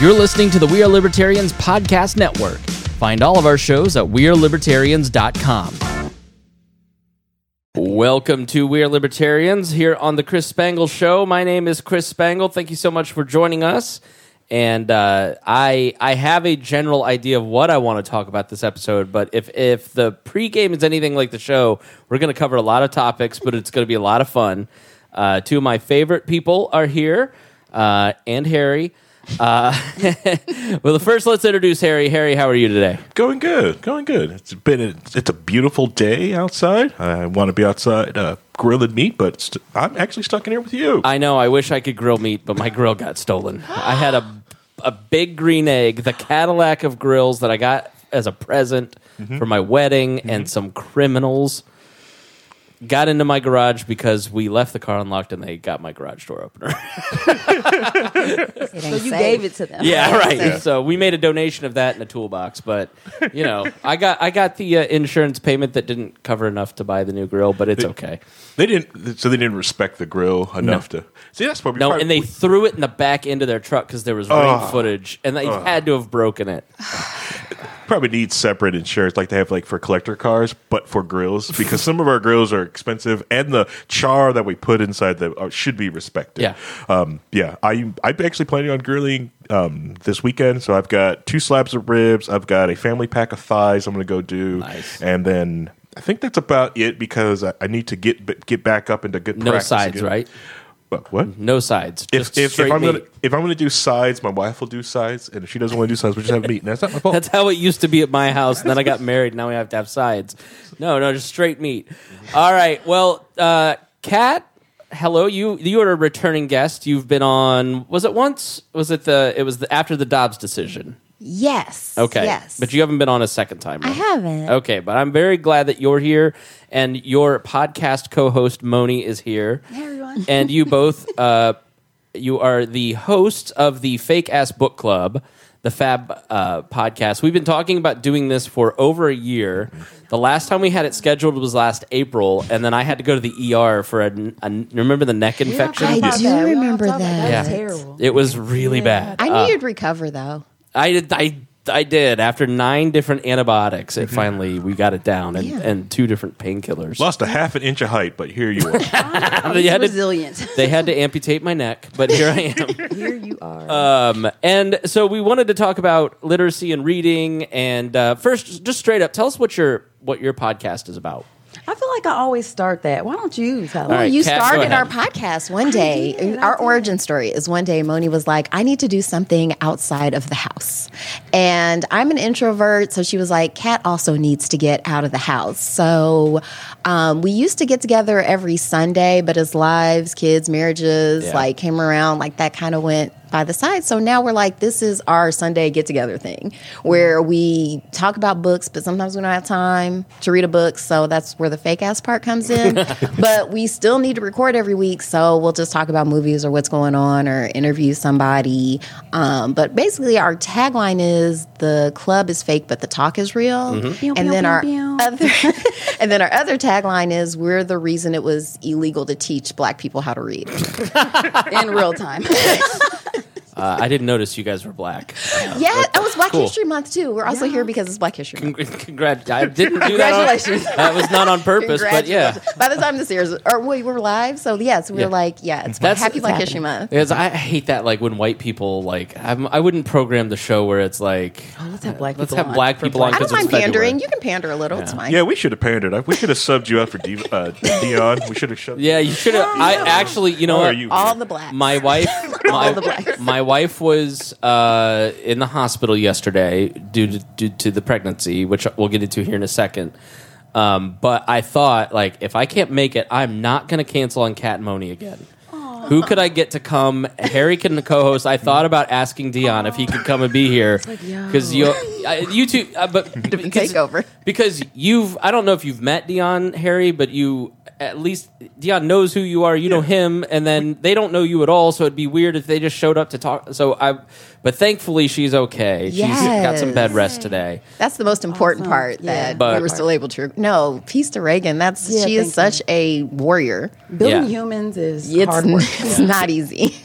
You're listening to the We Are Libertarians Podcast Network. Find all of our shows at wearelibertarians.com. Welcome to We Are Libertarians here on the Chris Spangle Show. My name is Chris Spangle. Thank you so much for joining us. And I have a general idea of what I want to talk about this episode, but if the pregame is anything like the show, we're going to cover a lot of topics, but it's going to be a lot of fun. Two of my favorite people are here, and Harry. Well, first let's introduce Harry. Harry, how are you today? Going good. It's a beautiful day outside. I want to be outside grilling meat, but I'm actually stuck in here with you. I know. I wish I could grill meat, but my grill got stolen. I had a big green egg, the Cadillac of grills that I got as a present for my wedding, and some criminals got into my garage because we left the car unlocked and they got my garage door opener. So you gave it to them. Yeah, right. Yeah. So we made a donation of that in a toolbox, but you know, I got the insurance payment that didn't cover enough to buy the new grill, but it's okay. They didn't respect the grill enough to see. That's probably and they threw it in the back end of their truck because there was ring footage, and they had to have broken it. Probably need separate insurance like they have like for collector cars, but for grills, because some of our grills are expensive, and the char that we put inside them should be respected. Yeah. I'm actually planning on grilling this weekend, so I've got 2 slabs of ribs, I've got a family pack of thighs I'm going to go do, and then I think that's about it because I need to get back up into good practice. No sides, again. right? What? No sides. Just If straight I'm meat. gonna do sides, my wife will do sides, and if she doesn't want to do sides, we'll just have meat. And that's not my fault. That's how it used to be at my house, and then I got married, and now we have to have sides. No, just straight meat. All right, well, Kat, hello. You are a returning guest. You've been on, was it once? Was it after the Dobbs decision? Yes. Okay. Yes. But you haven't been on a second time, right? I haven't. Okay, but I'm very glad that you're here, and your podcast co-host, Moni, is here. Hey, everyone. And you both, you are the hosts of the Fake Ass Book Club, the Fab podcast. We've been talking about doing this for over a year. The last time we had it scheduled was last April, and then I had to go to the ER for remember the neck infection? I do remember that. Yeah. That was terrible. It was really bad. I knew you'd recover, though. I did. After 9 different antibiotics, it finally, we got it down, and 2 different painkillers. Lost a half an inch of height, but here you are. Resilient. They had to amputate my neck, but here I am. Here you are. And so we wanted to talk about literacy and reading. And first, just straight up, tell us what your podcast is about. I feel like I always start that. Why don't you tell All right, You Kat, go started ahead. our podcast one day. Our origin story is one day Moni was like, I need to do something outside of the house. And I'm an introvert, so she was like, Kat also needs to get out of the house. So we used to get together every Sunday, but as lives, kids, marriages, came around, that kind of went by the side. So now we're like, this is our Sunday get-together thing where we talk about books, but sometimes we don't have time to read a book, so that's where the fake-ass part comes in. But we still need to record every week, so we'll just talk about movies or what's going on or interview somebody. But basically, our tagline is, the club is fake, but the talk is real. And then our other tagline is, we're the reason it was illegal to teach Black people how to read. in real time. I didn't notice you guys were black. Yeah, it was Black Cool. History Month, too. We're also here because it's Black History Month. Congrats. I didn't do that. Congratulations. That was not on purpose, but yeah. By the time this airs, or we were live, so yes, we were it's Happy Black History Month. Because I hate that, when white people, I wouldn't program the show where it's like, Let's have black let's people have black people on I because don't it's mind pandering. February. You can pander a little. It's fine. Yeah, we should have pandered. We should have subbed you out for Dion. We should have shoved. Yeah, you should have. I actually, you know Or what? are you- All the blacks. My wife, All the blacks. my wife was in the hospital yesterday due to the pregnancy, which we'll get into here in a second. But I thought, if I can't make it, I'm not going to cancel on Kat and Moni again. Who could I get to come? Harry can co-host. I thought about asking Dion if he could come and be here because you two, but Takeover. because I don't know if you've met Dion, Harry, but at least Dion knows who you are. You know him, and then they don't know you at all. So it'd be weird if they just showed up to talk. But thankfully she's okay. She's got some bed rest today. That's the most important part that But- we were still able to. No, peace to Reagan. She is thank such a warrior. Building Yeah. humans is hard work. It's not easy.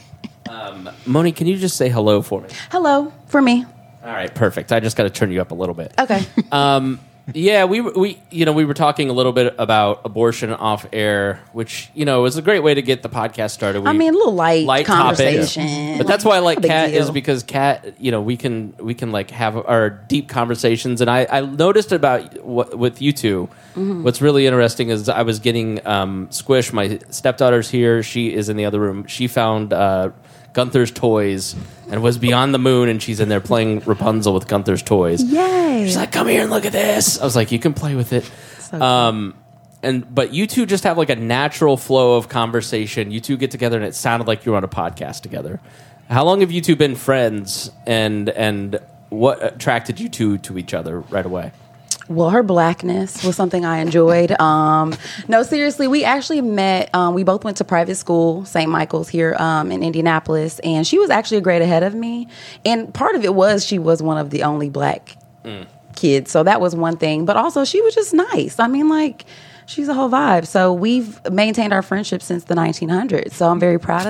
Moni, can you just say hello for me? Hello for me. All right, perfect. I just got to turn you up a little bit. Okay. Yeah, we were talking a little bit about abortion off air, which is a great way to get the podcast started. I mean, a little light conversation. Topics. But that's why I like Big Kat deal. is because Kat, we can like have our deep conversations. And I noticed about with you two, what's really interesting is I was getting Squish. My stepdaughter's here. She is in the other room. She found Gunther's toys and was beyond the moon, and she's in there playing Rapunzel with Gunther's toys. Yay. She's like, come here and look at this. I was like, you can play with it. So cool. But you two just have like a natural flow of conversation. You two get together and it sounded like you were on a podcast together. How long have you two been friends, and what attracted you two to each other right away? Well, her blackness was something I enjoyed. No, seriously, we actually met. We both went to private school, St. Michael's here in Indianapolis, and she was actually a grade ahead of me. And part of it was she was one of the only black kids, so that was one thing. But also, she was just nice. I mean, like, she's a whole vibe. So we've maintained our friendship since the 1900s. So I'm very proud of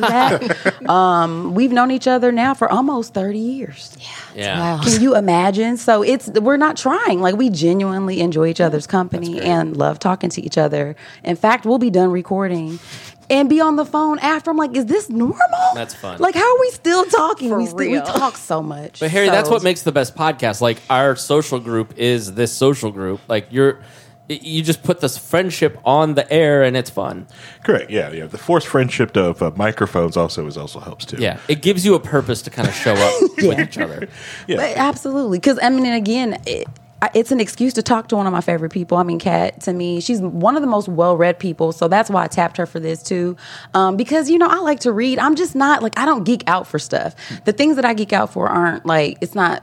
that. We've known each other now for almost 30 years. Yeah. Wow. Can you imagine? So we're not trying. Like, we genuinely enjoy each other's company and love talking to each other. In fact, we'll be done recording and be on the phone after. I'm like, is this normal? That's fun. Like, how are we still talking? For We real. talk so much. But Harry, So- that's what makes the best podcast. Like, our social group is this social group. Like, you just put this friendship on the air and it's fun. Correct. Yeah. The forced friendship of microphones also helps too. Yeah, it gives you a purpose to kind of show up with each other. Yeah. But absolutely. Because, I mean, and again, it's an excuse to talk to one of my favorite people. I mean, Kat, to me, she's one of the most well-read people. So that's why I tapped her for this, too. Because, I like to read. I'm just not, like, I don't geek out for stuff. The things that I geek out for aren't, like, it's not,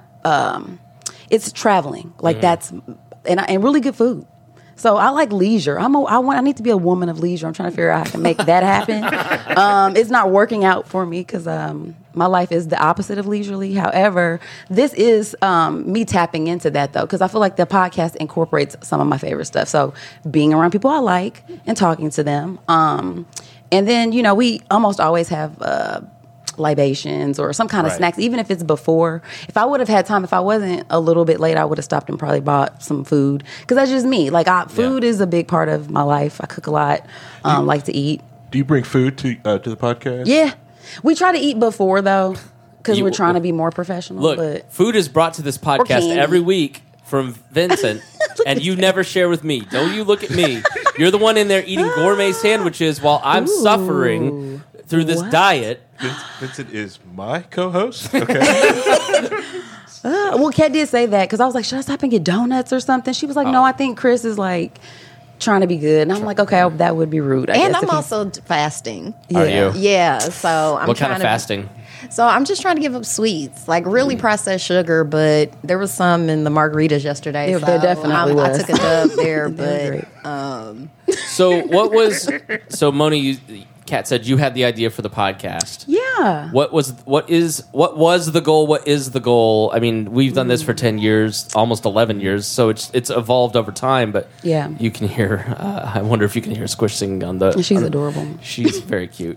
it's traveling. Like, that's, and really good food. So I like leisure. I need to be a woman of leisure. I'm trying to figure out how I can make that happen. It's not working out for me because my life is the opposite of leisurely. However, this is me tapping into that though, because I feel like the podcast incorporates some of my favorite stuff. So being around people I like and talking to them, and then we almost always have libations or some kind of Right. snacks, even if it's before. If I would have had time, if I wasn't a little bit late, I would have stopped and probably bought some food, because that's just me. Like, food is a big part of my life. I cook a lot, like to eat. Do you bring food to the podcast? Yeah, we try to eat before though, because You- we're trying to be more professional. Look, but food is brought to this podcast candy. every week from Vincent, and you never share with me. Don't you look at me. You're the one in there eating gourmet sandwiches while I'm suffering through this What? diet. Vincent is my co-host. Okay. well, Kat did say that because I was like, should I stop and get donuts or something? She was like, no, I think Chris is like trying to be good, and I'm like, okay, that would be rude. I And guess, I'm if he's- also fasting. Are you? Yeah, so I'm What trying kind of to, fasting? So I'm just trying to give up sweets, like really processed sugar. But there was some in the margaritas yesterday. Yeah, so there definitely I was. took a dub there, They're but great. So Moni, Kat said you had the idea for the podcast. Yeah. What was the goal? What is the goal? I mean, we've done this for 10 years, almost 11 years, so it's evolved over time. But Yeah. you can hear. I wonder if you can hear Squish singing on the. She's adorable. She's very cute.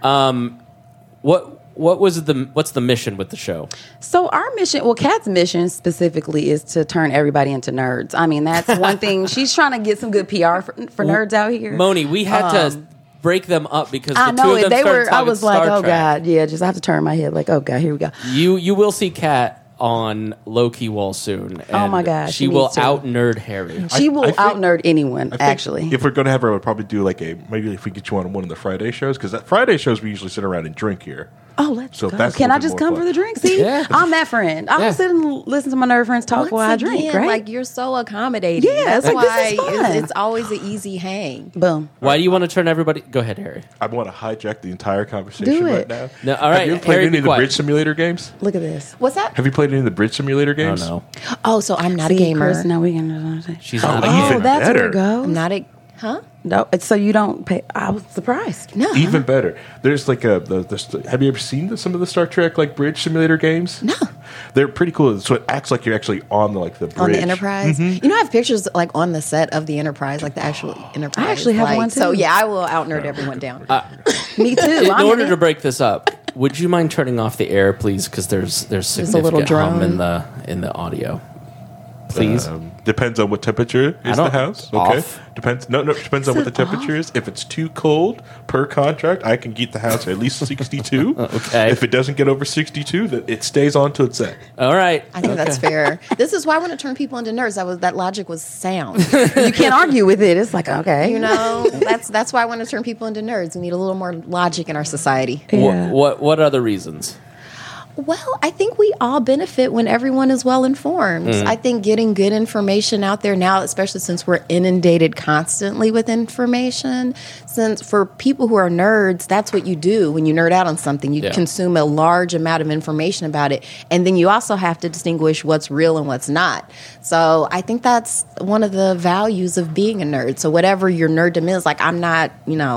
What's the mission with the show? So our mission, well, Kat's mission specifically is to turn everybody into nerds. I mean, that's one thing. She's trying to get some good PR for nerds out here. Moni, we had to break them up because I the two know of it. them They started were. I talking was like, Star oh Trek. God, yeah. Just I have to turn my head. Like, oh God, here we go. You will see Kat on Low Key Wall soon. Oh, my and gosh, she she will needs to. out nerd Harry. She will think- out nerd anyone. I think Actually, if we're going to have her, we'll probably do maybe if we get you on one of the Friday shows, because at Friday shows we usually sit around and drink here. oh, let's So go. that's a Can I little just bit more come fun. for the drink? See, Yeah. I'm that friend. I'll Yeah. sit and listen to my nerd friends talk while I once drink. again, Right? like you're so accommodating. Yeah, that's it's like, why this is fun. it's always an easy hang. Boom. Why do you want to turn everybody? Go ahead, Harry. I want to hijack the entire conversation Do right it. now. No, all right, Have you ever played Harry, any be of the quiet. Bridge Simulator games? Look at this. What's that? Have you played any of the Bridge Simulator Oh games? no, Oh, so I'm not a See, gamer. Chris, now we can. she's not. Oh, even that's where better. it goes. I'm not a huh? No, it's so you don't pay. I was surprised. No. Even better. There's like have you ever seen some of the Star Trek like Bridge Simulator games? No. They're pretty cool. So it acts like you're actually on the bridge. On the Enterprise, Mm-hmm. I have pictures like on the set of the Enterprise, like the actual Enterprise. actually have like, one, too. So yeah, I will out nerd everyone down. Me too. In I'm order in to it. break this up, Would you mind turning off the air, please? Because there's significant little hum drone. in the audio. Please. Depends on what temperature is the house. Okay. Off. Depends. No. Depends on what the temperature is. If it's too cold per contract, I can keep the house at least 62. Okay. If it doesn't get over 62, then it stays on till it's set. All right. I think that's fair. This is why I want to turn people into nerds. That logic was sound. You can't argue with it. It's like, okay. You know, that's why I want to turn people into nerds. We need a little more logic in our society. Yeah. What other reasons? Well, I think we all benefit when everyone is well informed. I think getting good information out there now, especially since we're inundated constantly with information, since for people who are nerds, that's what you do when you nerd out on something. You consume a large amount of information about it. And then you also have to distinguish what's real and what's not. So I think that's one of the values of being a nerd. So whatever your nerddom is, like I'm not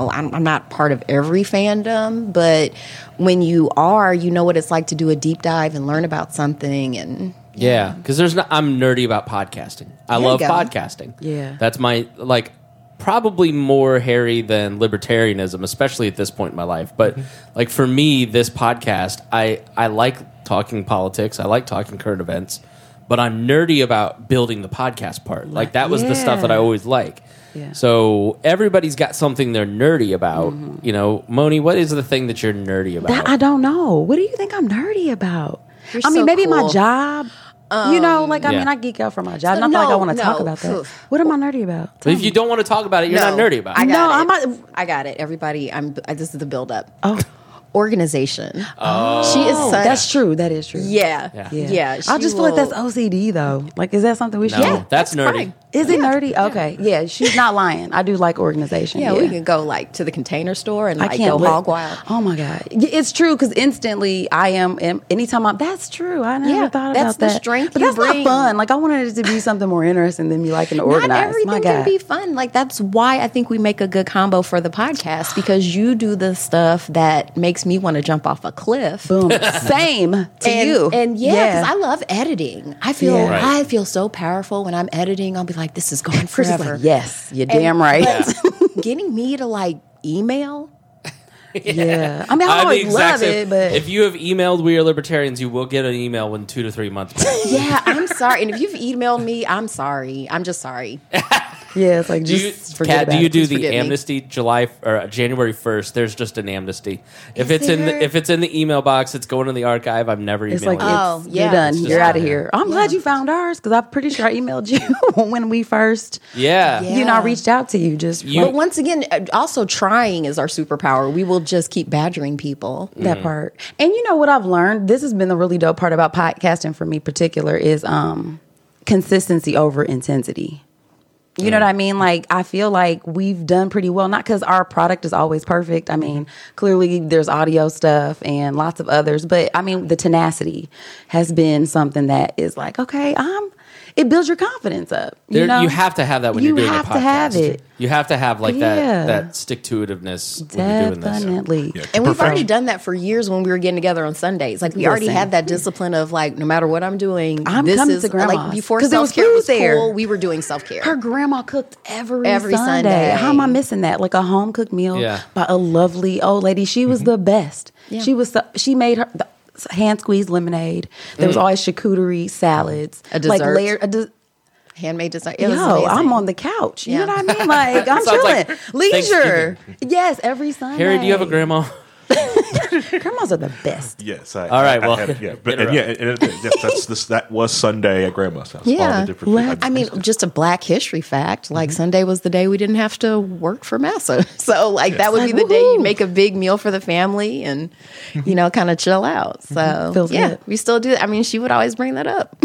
part of every fandom, but when you are, you know what it's like to do a deep dive and learn about something. And Yeah, because I'm nerdy about podcasting. I love podcasting. Yeah. That's my, probably more hairy than libertarianism, especially at this point in my life. But, for me, this podcast, I like talking politics. I like talking current events. But I'm nerdy about building the podcast part. That was the stuff that I always like. Yeah. So everybody's got something they're nerdy about. You know, Moni, what is the thing that you're nerdy about? That I don't know. What do you think I'm nerdy about? You're I mean, so maybe my cool. job. I mean, I geek out for my job. Not like I want to talk about that. What am I nerdy about? But if you don't want to talk about it, you're not nerdy about it. I got it. Everybody, this is the build up. Oh. Organization. Oh. She is That's true. That is true. Yeah. I just feel like that's OCD though. Is that something we should? No, that's nerdy. fine. Is it nerdy? Okay. Yeah, she's not lying. I do like organization. Yeah, we can go to the Container Store and I can't go wait. hog wild. Oh my God. It's true because instantly I am, anytime that's true. I never thought that's about that. the strength but you that's bring. not fun. I wanted it to be something more interesting than me liking to organize. Not everything my can God. be fun. That's why I think we make a good combo for the podcast because you do the stuff that makes me want to jump off a cliff. Boom. Same to you. And because I love editing. I feel Yeah. Right. I feel so powerful when I'm editing. I'll be like, this is going Chris is forever. like, yes, you're damn right. But getting me to email. Yeah. I mean, I always love it, but if you have emailed We Are Libertarians, you will get an email in 2 to 3 months back. Yeah, I'm sorry. And if you've emailed me, I'm sorry. I'm just sorry. yeah, it's like Do you, just forget Kat, about do you it. do Please the forgive me. amnesty January 1st? There's just an amnesty. If Is it's there? if it's in the email box, it's going in the archive. I'm never It's emailing like, it. Oh, you're yeah. done. It's just You're out of out there. here. I'm glad you found ours because I'm pretty sure I emailed you when we first, Yeah. Yeah. I reached out to you. But once again, also trying is our superpower. We will just keep badgering people. That part. And you know what I've learned? This has been the really dope part about podcasting for me particular is consistency over intensity. You know what I mean? I feel like we've done pretty well, not because our product is always perfect. I mean, clearly there's audio stuff and lots of others, but I mean, the tenacity has been something that is like, okay, it builds your confidence up. You know? You have to have that when you're doing a podcast. You have to have it. You have to have Yeah. that stick-to-itiveness when you're doing this. Definitely. Yeah. And we've already done that for years when we were getting together on Sundays. We already Listen. had that discipline of no matter what I'm doing, I'm this coming is to grandma's. before 'Cause there was self-care food was there. cool, we were doing self-care. Her grandma cooked every Every Sunday. Sunday. How am I missing that? A home cooked meal Yeah. by a lovely old lady. She was the best. Yeah. She made her hand squeezed lemonade. There was always charcuterie salads, A dessert. layered. Handmade design. It was Yo, amazing. I'm on the couch. You Yeah. know what I mean? I'm Sounds chilling. like Leisure. Yes, every Sunday. Harry, do you have a grandma? Grandmas are the best. Yes. All right, well, that was Sunday at Grandma's house. All Yeah. the different I mean, just a Black history fact. Sunday was the day we didn't have to work for Massa. So, that would be the day you'd make a big meal for the family and, kind of chill out. So, Feels yeah, good. we still do. I mean, she would always bring that up.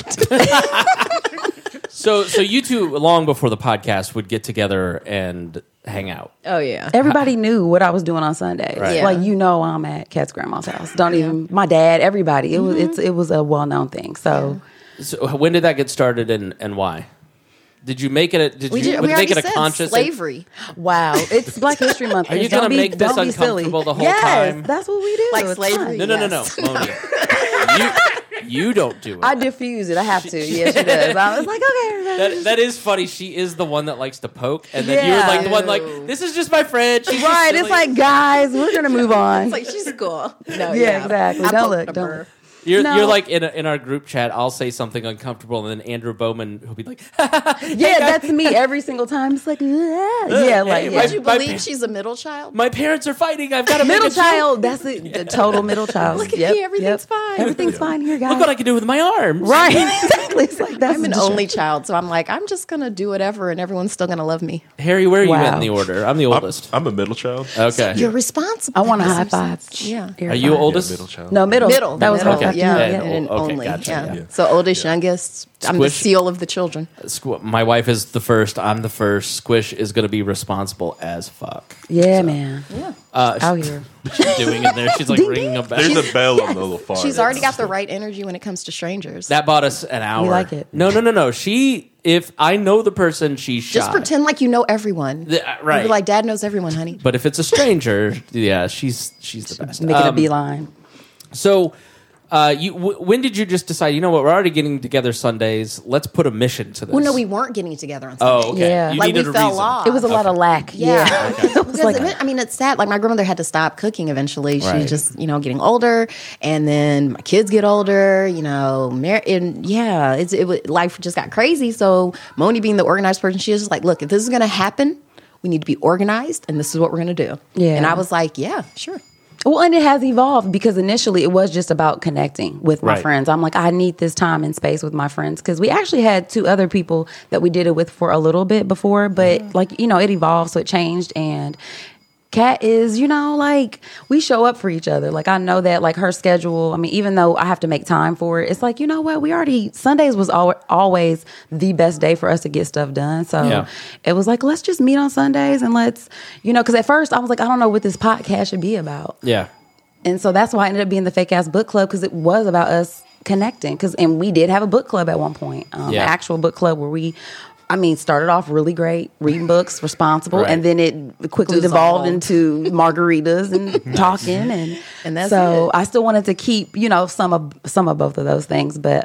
So you two, long before the podcast, would get together and hang out. Oh, yeah. Everybody knew what I was doing on Sundays. Right. Yeah. I'm at Kat's grandma's house. Don't even my dad, everybody. It was a well-known thing. So So when did that get started and why? Did you make it? We make already it a said conscious slavery. wow, it's Black History Month. Are you Don't gonna be- make this don't be silly. uncomfortable the whole yes, time? That's what we do. Like It's slavery? fun. No, Yes. Moni. You don't do it. I diffuse it. I have to. Yeah, she does. I was like, okay. That is funny. She is the one that likes to poke, and then you're Yeah. like the one like, this is just my friend. She's just Right. silly." It's like, guys, we're gonna move on. It's like she's cool. No, Yeah, exactly. I Don't poked look, a don't burr. look. You're No. like in our group chat. I'll say something uncomfortable, and then Andrew Bowman will be like, Yeah, that's me every single time. It's like, yeah, like Hey, yeah. Would you My- believe she's a middle child? "My parents are fighting. I've got to make middle a joke. child. That's the total middle child. Look at me, everything's fine. Everything's fine here, guys. Look what I can do with my arms." Right, exactly. It's like that's I'm an just- only child, so I'm like, I'm just gonna do whatever, and everyone's still gonna love me. Harry, where are you at Wow. in the order? I'm the oldest. I'm a middle child. Okay. You're responsible. I want a That high makes five. sense. Yeah. Are you oldest? Middle child. No, middle. Middle. That was middle. her. Okay. Yeah, Yeah, and okay, only. gotcha, Yeah. yeah. So oldest, youngest. I'm the Squish. seal of the children. My wife is the first. I'm the first. Squish is going to be responsible as fuck. Yeah, man. Yeah. Out here. She's doing it there. She's like Ding, ringing a bell. There's a bell on the little farm. She's already got the right energy when it comes to strangers. That bought us an hour. We like it. No. If I know the person, she's shy. Just pretend like you know everyone. Right. You're like, Dad knows everyone, honey. But if it's a stranger, yeah, she's the best. Making a beeline. So, when did you just decide? You know what? We're already getting together Sundays. Let's put a mission to this. Well, no, we weren't getting together on Sunday. Oh, okay. Yeah. You Like, we needed a fell reason. off. It was a lot of lack. Yeah. It was like, I mean, it's sad. Like, my grandmother had to stop cooking eventually. Right. She's just, getting older. And then my kids get older, and yeah, life just got crazy. So, Moni being the organized person, she was just like, look, if this is going to happen, we need to be organized, and this is what we're going to do. Yeah. And I was like, yeah, sure. well, and it has evolved because initially it was just about connecting with my Right. friends. I'm like, I need this time and space with my friends because we actually had 2 other people that we did it with for a little bit before, but it evolved, so it changed. And Kat is, like, we show up for each other. Like, I know that, like, her schedule, I mean, even though I have to make time for it, it's like, you know what? Sundays was always the best day for us to get stuff done. So Yeah. it was like, let's just meet on Sundays and let's, because at first I was like, I don't know what this podcast should be about. Yeah. And so that's why I ended up being the Fake Ass Book Club because it was about us connecting. And we did have a book club at one point, an Yeah. actual book club where we, started off really great, reading books, responsible, Right. and then it quickly devolved into margaritas and talking, and that's so it. I still wanted to keep some of both of those things. But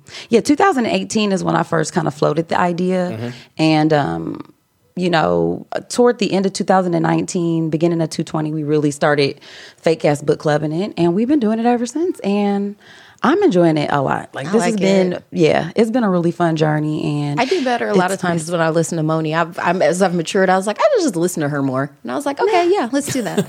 2018 is when I first kind of floated the idea, and toward the end of 2019, beginning of 2020, we really started Fake Ass Book Club in it, and we've been doing it ever since. And I'm enjoying it a lot. Like, I this like has been, it. it's been a really fun journey. And I do better a lot of times when I listen to Moni. As I've matured, I was like, I just listen to her more. And I was like, okay, yeah, let's do that.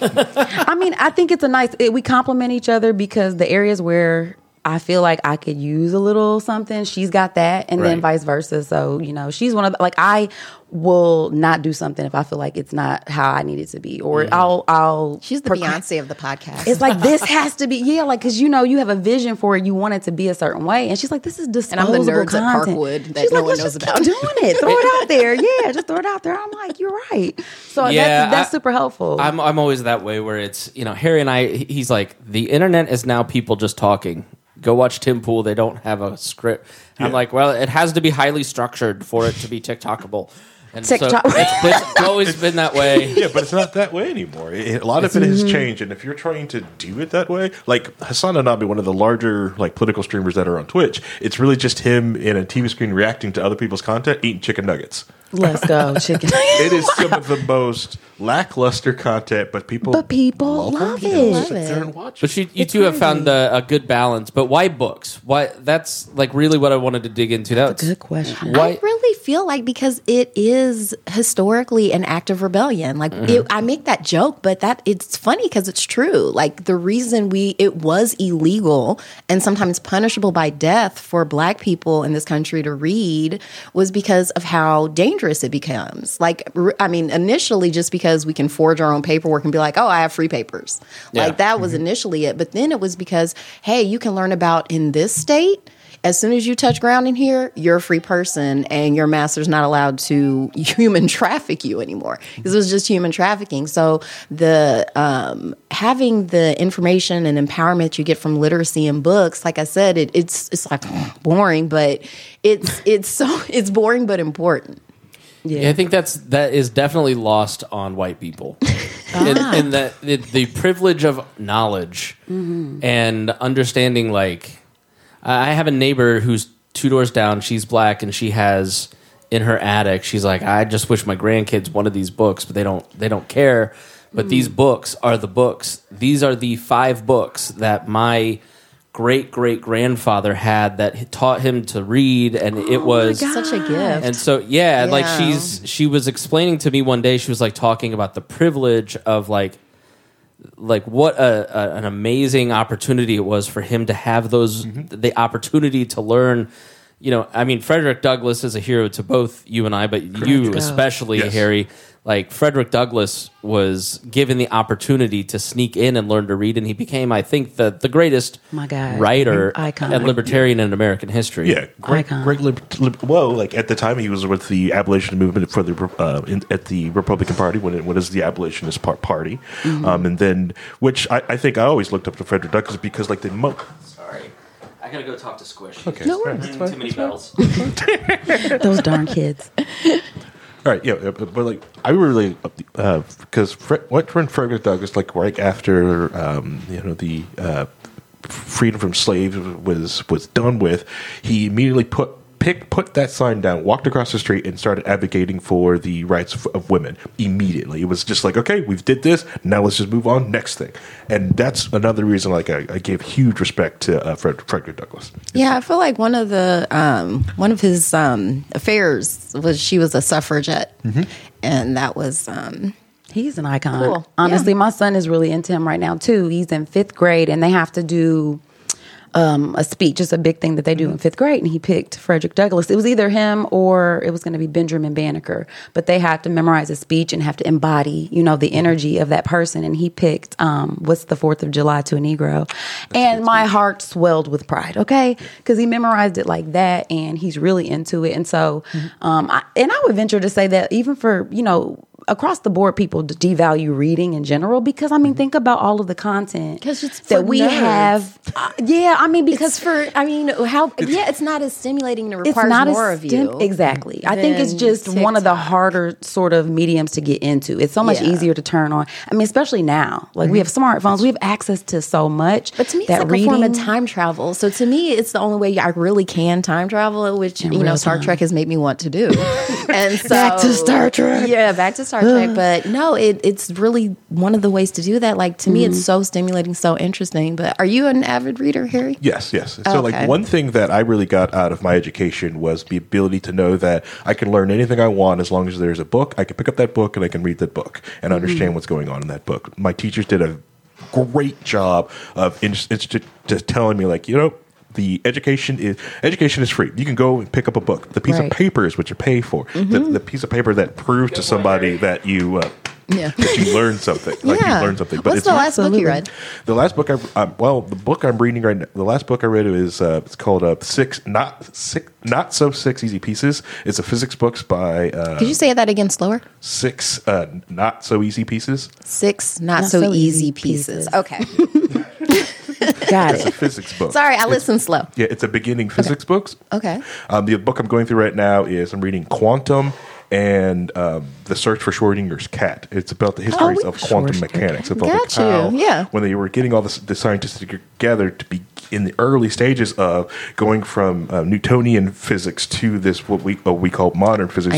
I think it's we complement each other because the areas where I feel like I could use a little something, she's got that, and then Right. vice versa. So, she's one of the, I will not do something if I feel like it's not how I need it to be, or I'll. She's the Beyonce of the podcast. It's like, this has to be, because you have a vision for it, you want it to be a certain way, and she's like, this is And disposable I'm the nerds at content. Parkwood that She's no like, one let's knows just about. keep doing it, throw it out there, just throw it out there. I'm like, you're right. So Yeah, that's super helpful. I'm always that way where it's, Harry and I, he's like, the internet is now people just talking. Go watch Tim Pool. They don't have a script. I'm like, well, it has to be highly structured for it to be TikTokable. And TikTok. so it's always been that way. Yeah, but it's not that way anymore. A lot of it has changed, and if you're trying to do it that way, like Hassan Anabi, one of the larger political streamers that are on Twitch, it's really just him in a TV screen reacting to other people's content, eating chicken nuggets. Let's go, chicken. It is some of the most lackluster content, but people Love them. it. Love Sit it. there and watch But it. you two have found a good balance. But why books? Why? That's really what I wanted to dig into. That's Good question. Why? I really feel like because it is historically an act of rebellion. Like I make that joke, but it's funny because it's true. Like the reason it was illegal and sometimes punishable by death for Black people in this country to read was because of how dangerous it becomes. Initially just because we can forge our own paperwork and be like, oh, I have free papers. Yeah. Like that was initially it. But then it was because, hey, you can learn about in this state. As soon as you touch ground in here, you're a free person and your master's not allowed to human traffic you anymore. Because it was just human trafficking. So the having the information and empowerment you get from literacy and books, like I said, it's like boring, but it's boring but important. Yeah, I think that is definitely lost on white people. in that the privilege of knowledge and understanding, I have a neighbor who's 2 doors down. She's black, and she has in her attic. She's like, I just wish my grandkids wanted these books, but they don't care. But these books are the books. These are the 5 books that my great-great-grandfather had that taught him to read, and it was such a gift. And so, like she was explaining to me one day, she was like talking about the privilege of like what an amazing opportunity it was for him to have those the opportunity to learn. You know, I mean, Frederick Douglass is a hero to both you and I, but you especially, yes. Harry. Like, Frederick Douglass was given the opportunity to sneak in and learn to read, and he became, I think, the greatest writer and libertarian in American history. Yeah, great well, like, at the time, he was with the abolition movement for the at the Republican Party when it was the abolitionist party, and then, which I think I always looked up to Frederick Douglass because, like, Sorry. I gotta go talk to Squish. Okay. No worries. Too many bells. Those darn kids. All right, yeah, but like I really because when Frederick Douglass, like right after the freedom from slaves was done with, he immediately put that sign down, walked across the street, and started advocating for the rights of women immediately. It was just like, okay, we've did this, now let's just move on, next thing. And that's another reason, like, I gave huge respect to Frederick Douglass. Yeah, I feel like one of his affairs was she was a suffragette, and that was. He's an icon. Cool. Honestly, my son is really into him right now too. He's in 5th grade, and they have to do a speech. It's a big thing that they do in 5th grade, and he picked Frederick Douglass. It was either him or it was going to be Benjamin Banneker, but they had to memorize a speech and have to embody, the energy of that person. And he picked "What's the 4th of July to a Negro," and my heart swelled with pride. Okay, because he memorized it like that, and he's really into it. And so, I would venture to say that even for across the board, people devalue reading in general because, think about all of the content that we have. Because it's not as stimulating and it requires more of you. Exactly. I think it's just TikTok. One of the harder sort of mediums to get into. It's so much easier to turn on. Especially now. Like, we have smartphones. We have access to so much. But to me, it's like a form of time travel. So to me, it's the only way I really can time travel, which, Star Trek has made me want to do. And so, back to Star Trek. Yeah, back to Star Trek. But no, it's really one of the ways to do that. Like, to me, it's so stimulating, so interesting. But are you an avid reader, Harry? Yes. So, like, one thing that I really got out of my education was the ability to know that I can learn anything I want as long as there's a book. I can pick up that book and I can read that book and understand what's going on in that book. My teachers did a great job of just telling me, like, the education is free. You can go and pick up a book. The piece of paper is what you pay for. The piece of paper that proves to somebody that you that you learned something. Like, you learned something. But what's the last book you read? The last book the book I'm reading right now. The last book I read is it's called Six Not So Easy Pieces. It's a physics book by. Could you say that again slower? 6 Not So Easy Pieces. 6 Not So Easy Pieces. Okay. Got it. It's a physics book. Sorry, I listen slow. Yeah, it's a beginning physics books. Okay. The book I'm going through right now is I'm reading Quantum and The Search for Schrodinger's Cat. It's about the history of quantum mechanics. About how when they were getting all the scientists together to be in the early stages of going from Newtonian physics to this what we call modern physics.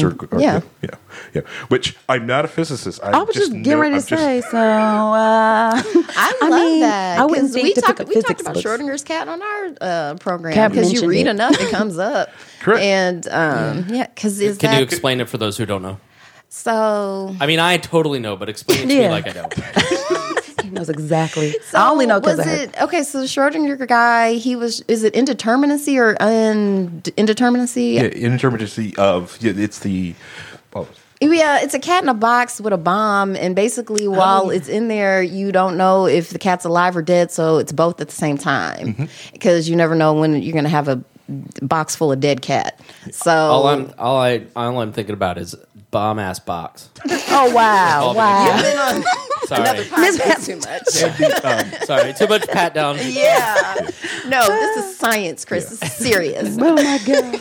Which I'm not a physicist. I was just getting ready to say. So I love that. I wouldn't think we talked about books. Schrodinger's cat on our program because you read enough, it comes up. Correct. And because can you explain it for those who don't know? So I totally know, but explain it to me like I don't. He knows exactly. So I only know because okay, so the Schrodinger guy, is it indeterminacy or indeterminacy? Yeah, indeterminacy of it's the. Yeah, it's a cat in a box with a bomb, and basically while it's in there, you don't know if the cat's alive or dead, so it's both at the same time because you never know when you're going to have a box full of dead cat. So all I'm thinking about is bomb ass box. Oh wow! Sorry, another podcast too much. Sorry, too much pat down. Yeah, no, this is science, Chris. This is serious. Oh my god!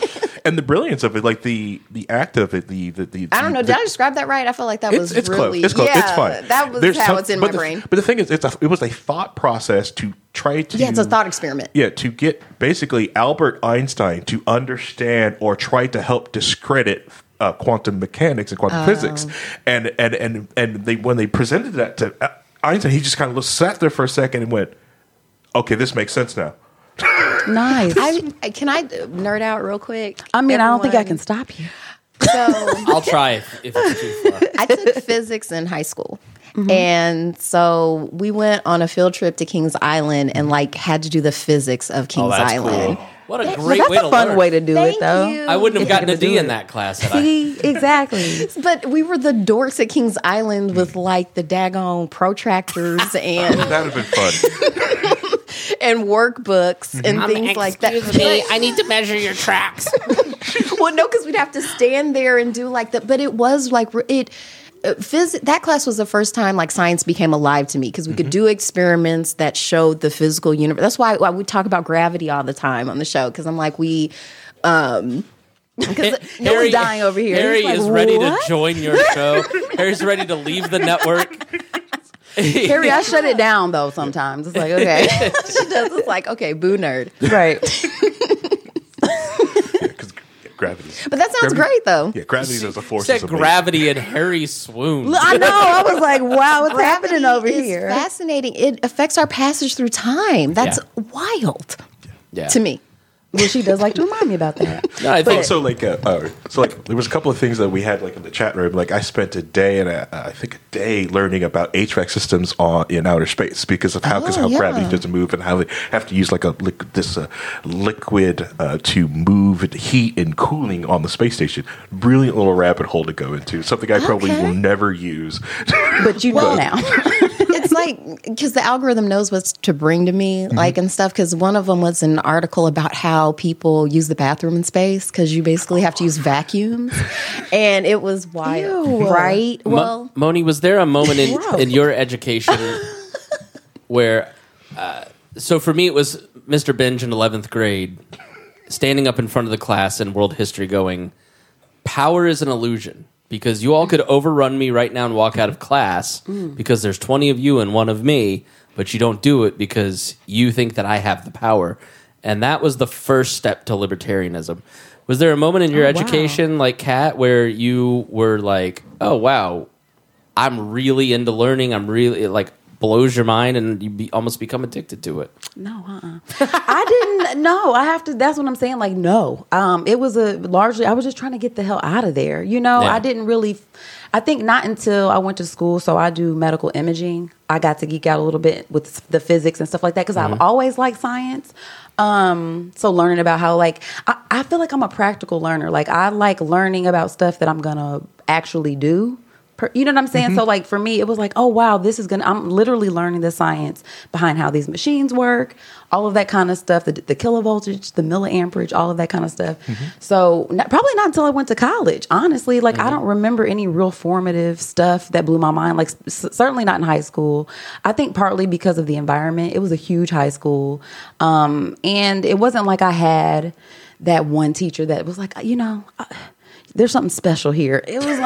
and the brilliance of it, like the act of it, the I don't know. Did I describe that right? I feel like that was it's really close. It's close. Yeah, it's fine. That was how it's in my brain. But the thing is, it was a thought process to try to. Yeah, it's a thought experiment. Yeah, to get basically Albert Einstein to understand or try to help discredit quantum mechanics and quantum physics, and when they presented that to Einstein, he just kind of sat there for a second and went, "Okay, this makes sense now." Nice. Can I nerd out real quick? I mean, Everyone? I don't think I can stop you. So I'll try if it's too far. I took physics in high school. And so we went on a field trip to Kings Island and had to do the physics of Kings Island. Cool. What a great That's way to a fun learn. way to do Thank it, though. you. I wouldn't have gotten a to do D in it. that class. See, exactly. But we were the dorks at Kings Island with the daggone protractors and That would have been fun. and workbooks and things like that. Excuse me, I need to measure your tracks. Well, no, because we'd have to stand there and do that. But it was that class was the first time science became alive to me because we could do experiments that showed the physical universe. That's why we talk about gravity all the time on the show because I'm because No one's dying over here. Harry He's like, is ready "What?" to join your show. Harry's ready to leave the network. Harry, I shut it down, though, sometimes. It's like, okay. she does. It's okay, boo nerd. Right. Because gravity. But that sounds great, though. Yeah, gravity is a force. Said gravity and Harry swooned. I know. I was like, wow, what's happening over is here? fascinating. It affects our passage through time. That's wild to me. Well, she does like to remind me about that. No, I think There was a couple of things that we had in the chat room. I spent a day a day learning about HVAC systems in outer space because of how gravity doesn't move and how they have to use this liquid to move heat and cooling on the space station. Brilliant little rabbit hole to go into. Something I probably will never use. But you know now. It's because the algorithm knows what to bring to me, and stuff. Because one of them was an article about how people use the bathroom in space because you basically have to use vacuums, and it was wild, Ew. right? Well, Moni, was there a moment in your education where, so for me it was Mr. Binge in 11th grade, standing up in front of the class in world history going, power is an illusion. Because you all could overrun me right now and walk out of class because there's 20 of you and one of me, but you don't do it because you think that I have the power. And that was the first step to libertarianism. Was there a moment in your education, Kat, where you were like, oh, wow, I'm really into learning. I'm really, blows your mind and you almost become addicted to it? No, I didn't. No, I have to. That's what I'm saying. No. It was largely. I was just trying to get the hell out of there. I didn't really. I think not until I went to school. So I do medical imaging. I got to geek out a little bit with the physics and stuff like that because I've always liked science. So learning about how I feel like I'm a practical learner. I like learning about stuff that I'm gonna actually do. You know what I'm saying? So for me, it was oh wow, I'm literally learning the science behind how these machines work, all of that kind of stuff, the kilovoltage, the milliamperage, all of that kind of stuff. So probably not until I went to college, honestly. I don't remember any real formative stuff that blew my mind. Certainly not in high school. I think partly because of the environment. It was a huge high school. And it wasn't I had that one teacher that was there's something special here. It was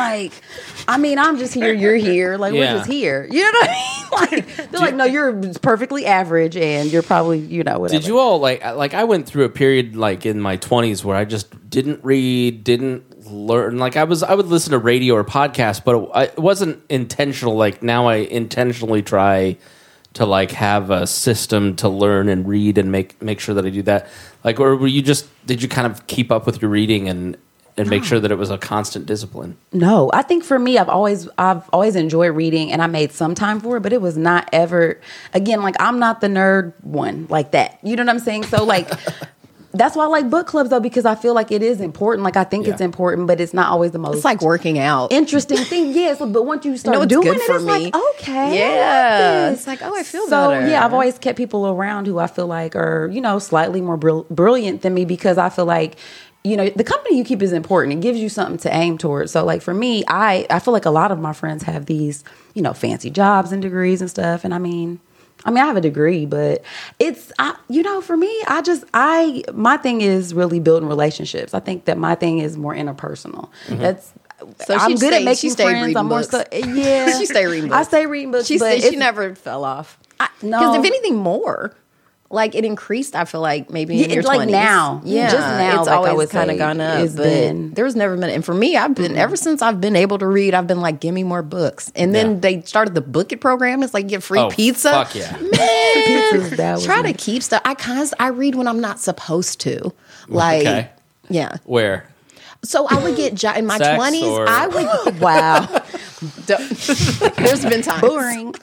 I'm just here, you're here. We're just here. You know what I mean? They're no, you're perfectly average and you're probably, whatever. Did you all, I went through a period, in my 20s where I just didn't read, didn't learn. I would listen to radio or podcasts, but it wasn't intentional. Now I intentionally try to, have a system to learn and read and make sure that I do that. Or did you kind of keep up with your reading and make sure that it was a constant discipline? No, I think for me, I've always enjoyed reading, and I made some time for it, but it was not ever, again, I'm not the nerd one like that. You know what I'm saying? So that's why I like book clubs though, because I feel it is important. I think it's important, but it's not always the most. It's like working out. Interesting thing. Yes, but once you start it's doing good it, for it's me. Okay. Yeah. It's I feel so, better. Yeah, I've always kept people around who I feel are, slightly more brilliant than me because I feel the company you keep is important. It gives you something to aim towards. So for me, I feel a lot of my friends have these, fancy jobs and degrees and stuff. And I mean, I have a degree, but for me, my thing is really building relationships. I think that my thing is more interpersonal. So I'm good at making friends. Reading I'm more books. yeah. She stayed reading books. I stay reading books. She never fell off. No, Because if anything more, like it increased, I feel like maybe in your 20s. Like now. Yeah. Just now, it's like always kind of gone up. But there's never been, and for me, I've been, ever since I've been able to read, I've been like, give me more books. And then they started the Book It program. It's like, get free pizza. Fuck yeah. Man, try to keep stuff. I read when I'm not supposed to. Like, yeah. Where? So I would get in my Sex 20s. or- I would wow. There's been times boring.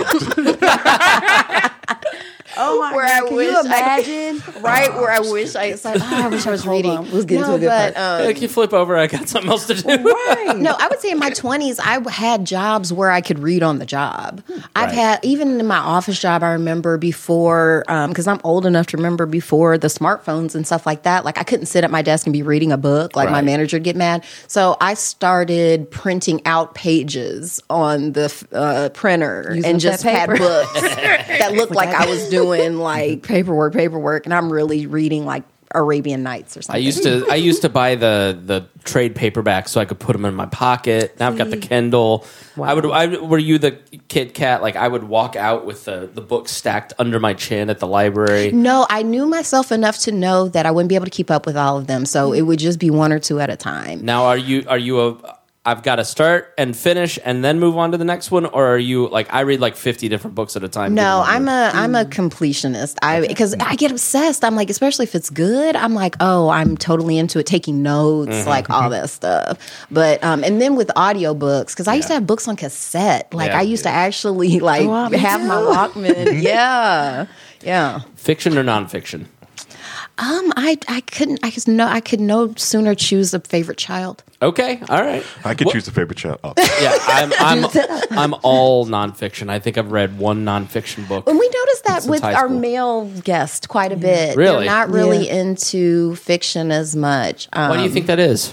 Oh my where God! I Can wish you imagine? where I wish I said, I wish I was reading. Let's get into a good part. Like you flip over, I got something else to do. Right. No, I would say in my 20s, I had jobs where I could read on the job. I've had, even in my office job, I remember before, because I'm old enough to remember before the smartphones and stuff like that. Like I couldn't sit at my desk and be reading a book. Like my manager would get mad. So I started printing out pages on the printer and just had books that looked like I was doing like paperwork, and I'm really reading like Arabian Nights or something. I used to buy the trade paperbacks so I could put them in my pocket. Now I've got the Kindle. Wow. Were you the kid cat? Like I would walk out with the book stacked under my chin at the library. No, I knew myself enough to know that I wouldn't be able to keep up with all of them, so it would just be one or two at a time. Now are you I've got to start and finish and then move on to the next one, or are you like I read like 50 different books at a time? No, I'm a completionist. Because I get obsessed. I'm like, especially if it's good, I'm like, oh, I'm totally into it, taking notes, like all that stuff. But and then with audiobooks, because I used to have books on cassette. Like I used to actually like have my Walkman. Yeah. Fiction or nonfiction? I could no sooner choose a favorite child. Okay, all right. I could choose a favorite child. Oh. Yeah, I'm all nonfiction. I think I've read one nonfiction book. And we noticed that since with high our school. male guest quite a bit. Really? They're not really into fiction as much. Why do you think that is?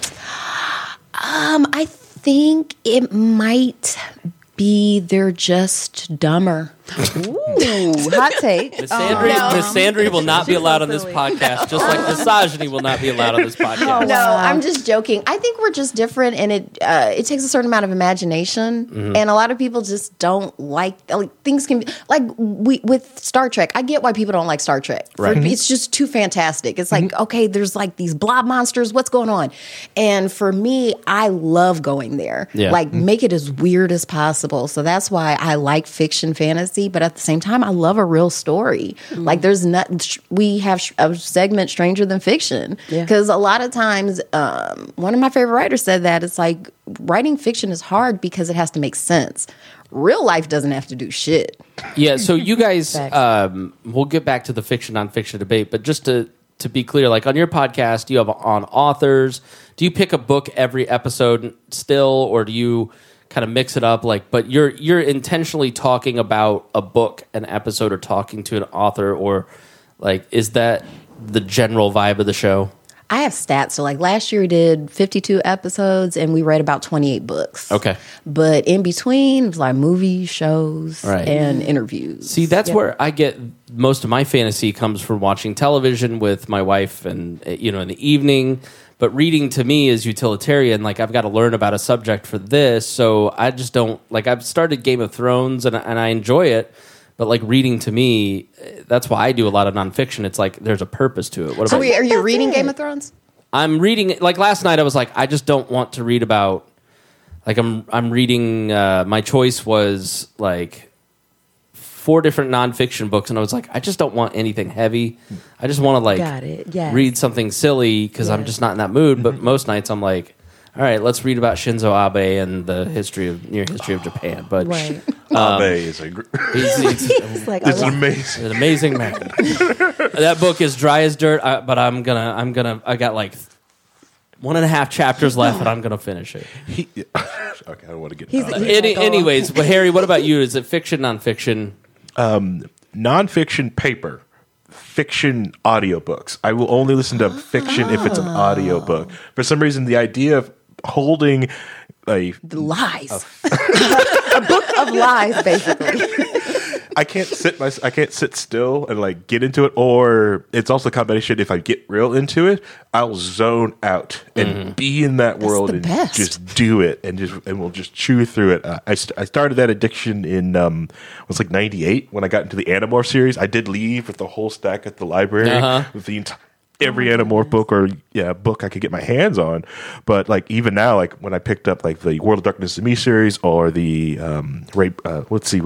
I think it might be they're just dumber. Ooh, hot take. Miss Sandry will not be allowed on this podcast, just like misogyny will not be allowed on this podcast. No, I'm just joking. I think we're just different, and it takes a certain amount of imagination, and a lot of people just don't like things can be like with Star Trek. I get why people don't like Star Trek. Right. It's just too fantastic. It's like, okay, there's like these blob monsters. What's going on? And for me, I love going there. Yeah. Like make it as weird as possible. So that's why I like fiction fantasy. But at the same time, I love a real story. Like there's not, we have a segment Stranger Than Fiction. Because a lot of times, one of my favorite writers said that it's like writing fiction is hard because it has to make sense. Real life doesn't have to do shit. Yeah, so you guys, we'll get back to the fiction nonfiction debate, but just to be clear, like on your podcast, you have on authors. Do you pick a book every episode still, or do you kind of mix it up? Like, but you're intentionally talking about a book, an episode, or talking to an author, or like, is that the general vibe of the show? I have stats. So like last year we did 52 episodes and we read about 28 books. Okay. But in between, it was like movies, shows, Right. and interviews. See, that's where I get most of my fantasy comes from watching television with my wife and, in the evening. But reading to me is utilitarian. Like, I've got to learn about a subject for this. So I just don't, like, I've started Game of Thrones and I enjoy it. But, like, reading to me, that's why I do a lot of nonfiction. It's like there's a purpose to it. What So about you? are you reading Game of Thrones? I'm reading, like, last night I was like, I just don't want to read about, like, I'm reading, my choice was, like, 4 different nonfiction books, and I was like, I just don't want anything heavy. I just want to, like, Got it. Yes. read something silly because I'm just not in that mood. But most nights I'm like, all right, let's read about Shinzo Abe and the near history of Japan. But Right. Abe is It's like, it's amazing. an amazing man. That book is dry as dirt, but I got like 1.5 chapters left, and I'm gonna finish it. Okay, I don't want to get into that. Anyways, but Harry, what about you? Is it fiction, nonfiction? Nonfiction paper, fiction audiobooks. I will only listen to fiction if it's an audiobook. For some reason, the idea of holding The lies. a book of lies, basically. I can't sit still and like get into it, or it's also a combination. If I get real into it, I'll zone out and be in that world and just do it, and we'll just chew through it. I started that addiction in it was like '98 when I got into the Animorph series. I did leave with the whole stack at the library with the entire. Every Animorph book or book I could get my hands on, but like even now, like when I picked up like the World of Darkness and Me series or the what is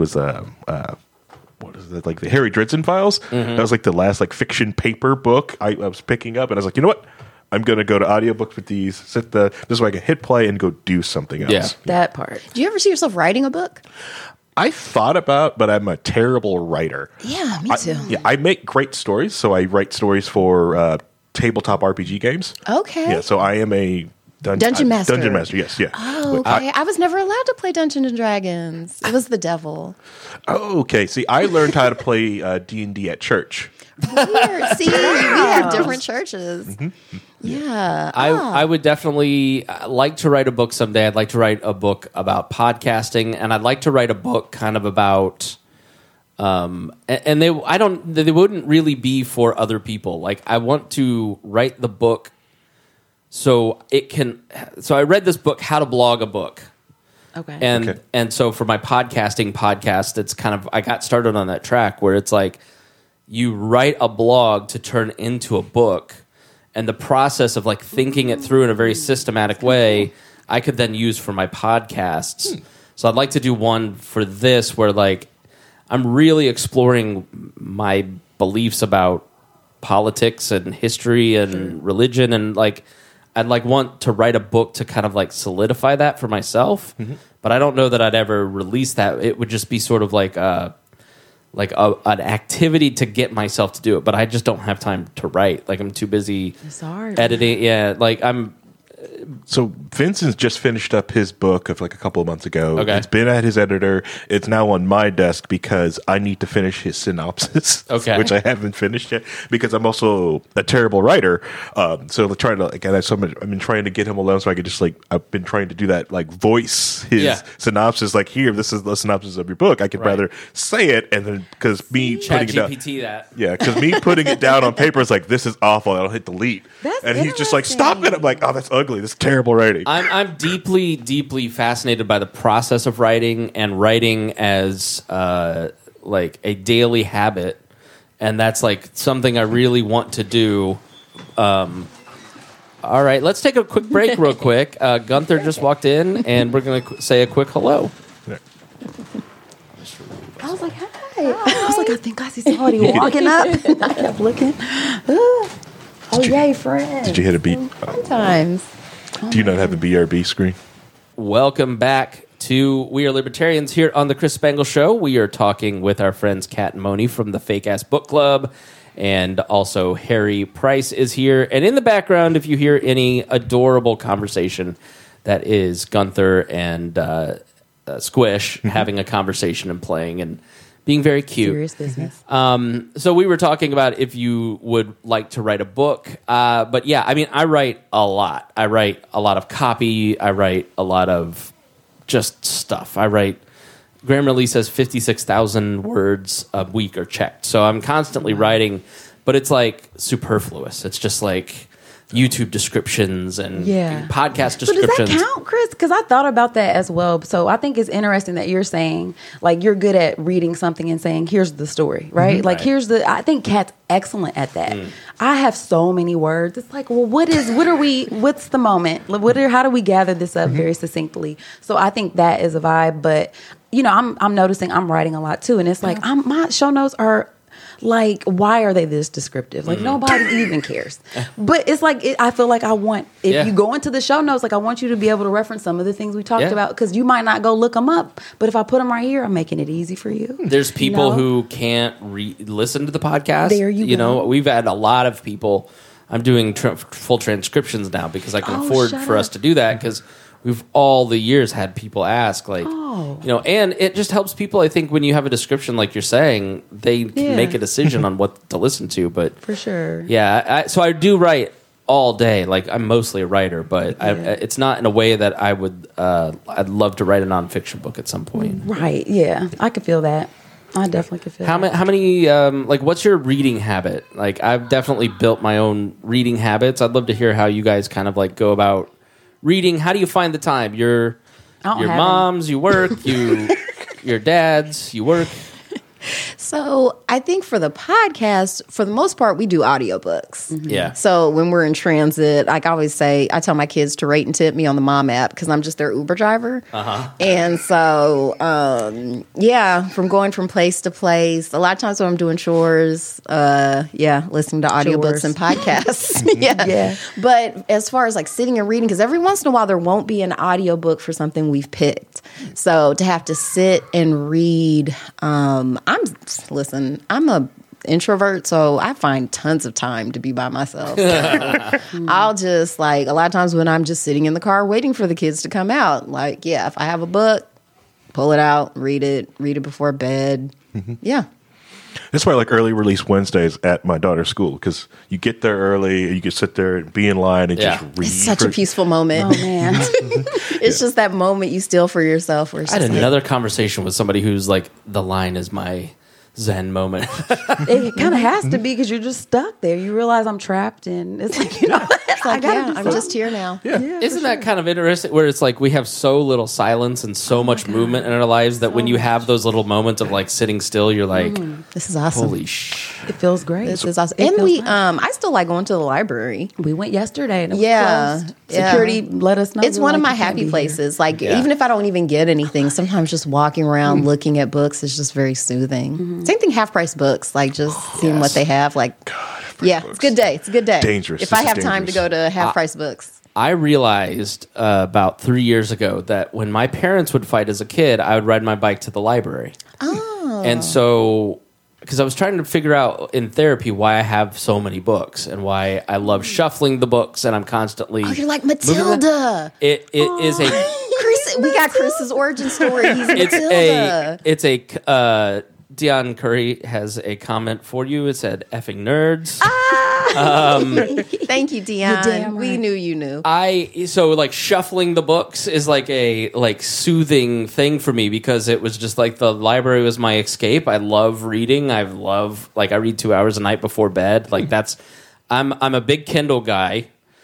it, like the Harry Dresden Files? That was like the last like fiction paper book I was picking up, and I was like, you know what? I'm gonna go to audiobooks with these. This way I can hit play and go do something else. Yeah, that part. Do you ever see yourself writing a book? I thought about, but I'm a terrible writer. Yeah, me too. I make great stories, so I write stories for tabletop RPG games. Okay. Yeah, so I am a Dungeon Master. Dungeon Master, yes, yeah. Oh, okay. I was never allowed to play Dungeons and Dragons. It was the devil. Oh, okay. See, I learned how to play D&D at church. Weird. See, we have different churches. Yeah. I would definitely like to write a book someday. I'd like to write a book about podcasting, and I'd like to write a book kind of about and they wouldn't really be for other people. Like I want to write the book so I read this book, How to Blog a Book. Okay. And so for my podcast, it's kind of, I got started on that track where it's like you write a blog to turn into a book, and the process of like thinking it through in a very systematic way, I could then use for my podcasts. So I'd like to do one for this where like I'm really exploring my beliefs about politics and history and religion, and like I'd like want to write a book to kind of like solidify that for myself, but I don't know that I'd ever release that. It would just be sort of like an activity to get myself to do it, but I just don't have time to write. Like I'm too busy editing. Yeah, like So Vincent's just finished up his book of like a couple of months ago. Okay. It's been at his editor. It's now on my desk because I need to finish his synopsis, which I haven't finished yet because I'm also a terrible writer. So trying to like, I've been trying to get him alone so I could just like I've been trying to do that like voice his synopsis. Like here, this is the synopsis of your book. I could rather say it and then because me putting it down, because me putting it down on paper is like this is awful. I'll hit delete, and he's just like stop it. I'm like oh that's ugly. This is terrible writing. I'm deeply, deeply fascinated by the process of writing and writing as like a daily habit, and that's like something I really want to do. All right, let's take a quick break real quick. Gunther just walked in, and we're going to say a quick hello. I was like, hi. I was like, I think I see somebody walking up. And I kept looking. Oh, yay, friend. Did you hit a beat? Sometimes. Do you not have a BRB screen? Welcome back to We Are Libertarians here on the Chris Spangle Show. We are talking with our friends Kat and Moni from the Fake Ass Book Club, and also Harry Price is here. And in the background, if you hear any adorable conversation, that is Gunther and Squish having a conversation and playing and being very cute. Serious business. So we were talking about if you would like to write a book. But yeah, I mean, I write a lot. I write a lot of copy. I write a lot of just stuff. Grammarly says 56,000 words a week are checked. So I'm constantly writing, but it's like superfluous. It's just like YouTube descriptions and podcast descriptions. So does that count, Chris? Because I thought about that as well. So I think it's interesting that you're saying, like, you're good at reading something and saying, here's the story, right? Like, I think Kat's excellent at that. I have so many words. It's like, well, what's the moment? How do we gather this up very succinctly? So I think that is a vibe. But, you know, I'm noticing I'm writing a lot too. And it's like, my show notes are, like, why are they this descriptive? Like, nobody even cares. But it's like, I feel like if you go into the show notes, like, I want you to be able to reference some of the things we talked about, because you might not go look them up. But if I put them right here, I'm making it easy for you. There's people who can't listen to the podcast. There you go. Know, we've had a lot of people. I'm doing full transcriptions now because I can afford for us to do that, because we've all the years had people ask, like, and it just helps people. I think when you have a description like you're saying, they can make a decision on what to listen to. But for sure, so I do write all day. Like, I'm mostly a writer, but it's not in a way that I would. I'd love to write a nonfiction book at some point. Right? Yeah, I could feel that. I definitely could feel How many like, what's your reading habit? Like, I've definitely built my own reading habits. I'd love to hear how you guys kind of like go about reading. How do you find the time? Your moms, you work, your dads, you work. So I think for the podcast, for the most part, we do audiobooks. Yeah. So when we're in transit, like I always say, I tell my kids to rate and tip me on the Mom app because I'm just their Uber driver. And so, from going from place to place, a lot of times when I'm doing chores, listening to audiobooks and podcasts. Yeah. But as far as like sitting and reading, because every once in a while there won't be an audiobook for something we've picked. So to have to sit and read, I'm a introvert, so I find tons of time to be by myself. I'll just like a lot of times when I'm just sitting in the car waiting for the kids to come out, like if I have a book, pull it out, read it before bed. Yeah. That's why I like early release Wednesdays at my daughter's school, because you get there early and you can sit there and be in line and just read. It's such a peaceful moment. Oh, man. It's just that moment you steal for yourself. Where it's I had just another conversation with somebody who's like, the line is my Zen moment. It kind of has to be because you're just stuck there. You realize I'm trapped, and it's like, it's like, I'm just here now. Isn't that kind of interesting? Where it's like we have so little silence and so much movement in our lives that when you have those little moments of like sitting still, you're like, this is awesome. holy shit. It feels great. This is awesome. And we, I still like going to the library. We went yesterday and it was closed. Security let us know. It's one of my happy places. Like, even if I don't even get anything, sometimes just walking around looking at books is just very soothing. Same thing, half price books, like just seeing what they have. Like, it's a good day. It's a good day. Dangerous. If I have time to go to half price books. I realized about 3 years ago that when my parents would fight as a kid, I would ride my bike to the library. Oh. And so, because I was trying to figure out in therapy why I have so many books and why I love shuffling the books and I'm constantly... Oh, you're like Matilda. It is a... Chris, we got Chris's origin story. He's Matilda. Dion Curry has a comment for you. It said, effing nerds. Thank you, Dion. Right. We knew you knew. So like shuffling the books is like a soothing thing for me because it was just like the library was my escape. I love reading. I read 2 hours a night before bed. Like I'm a big Kindle guy.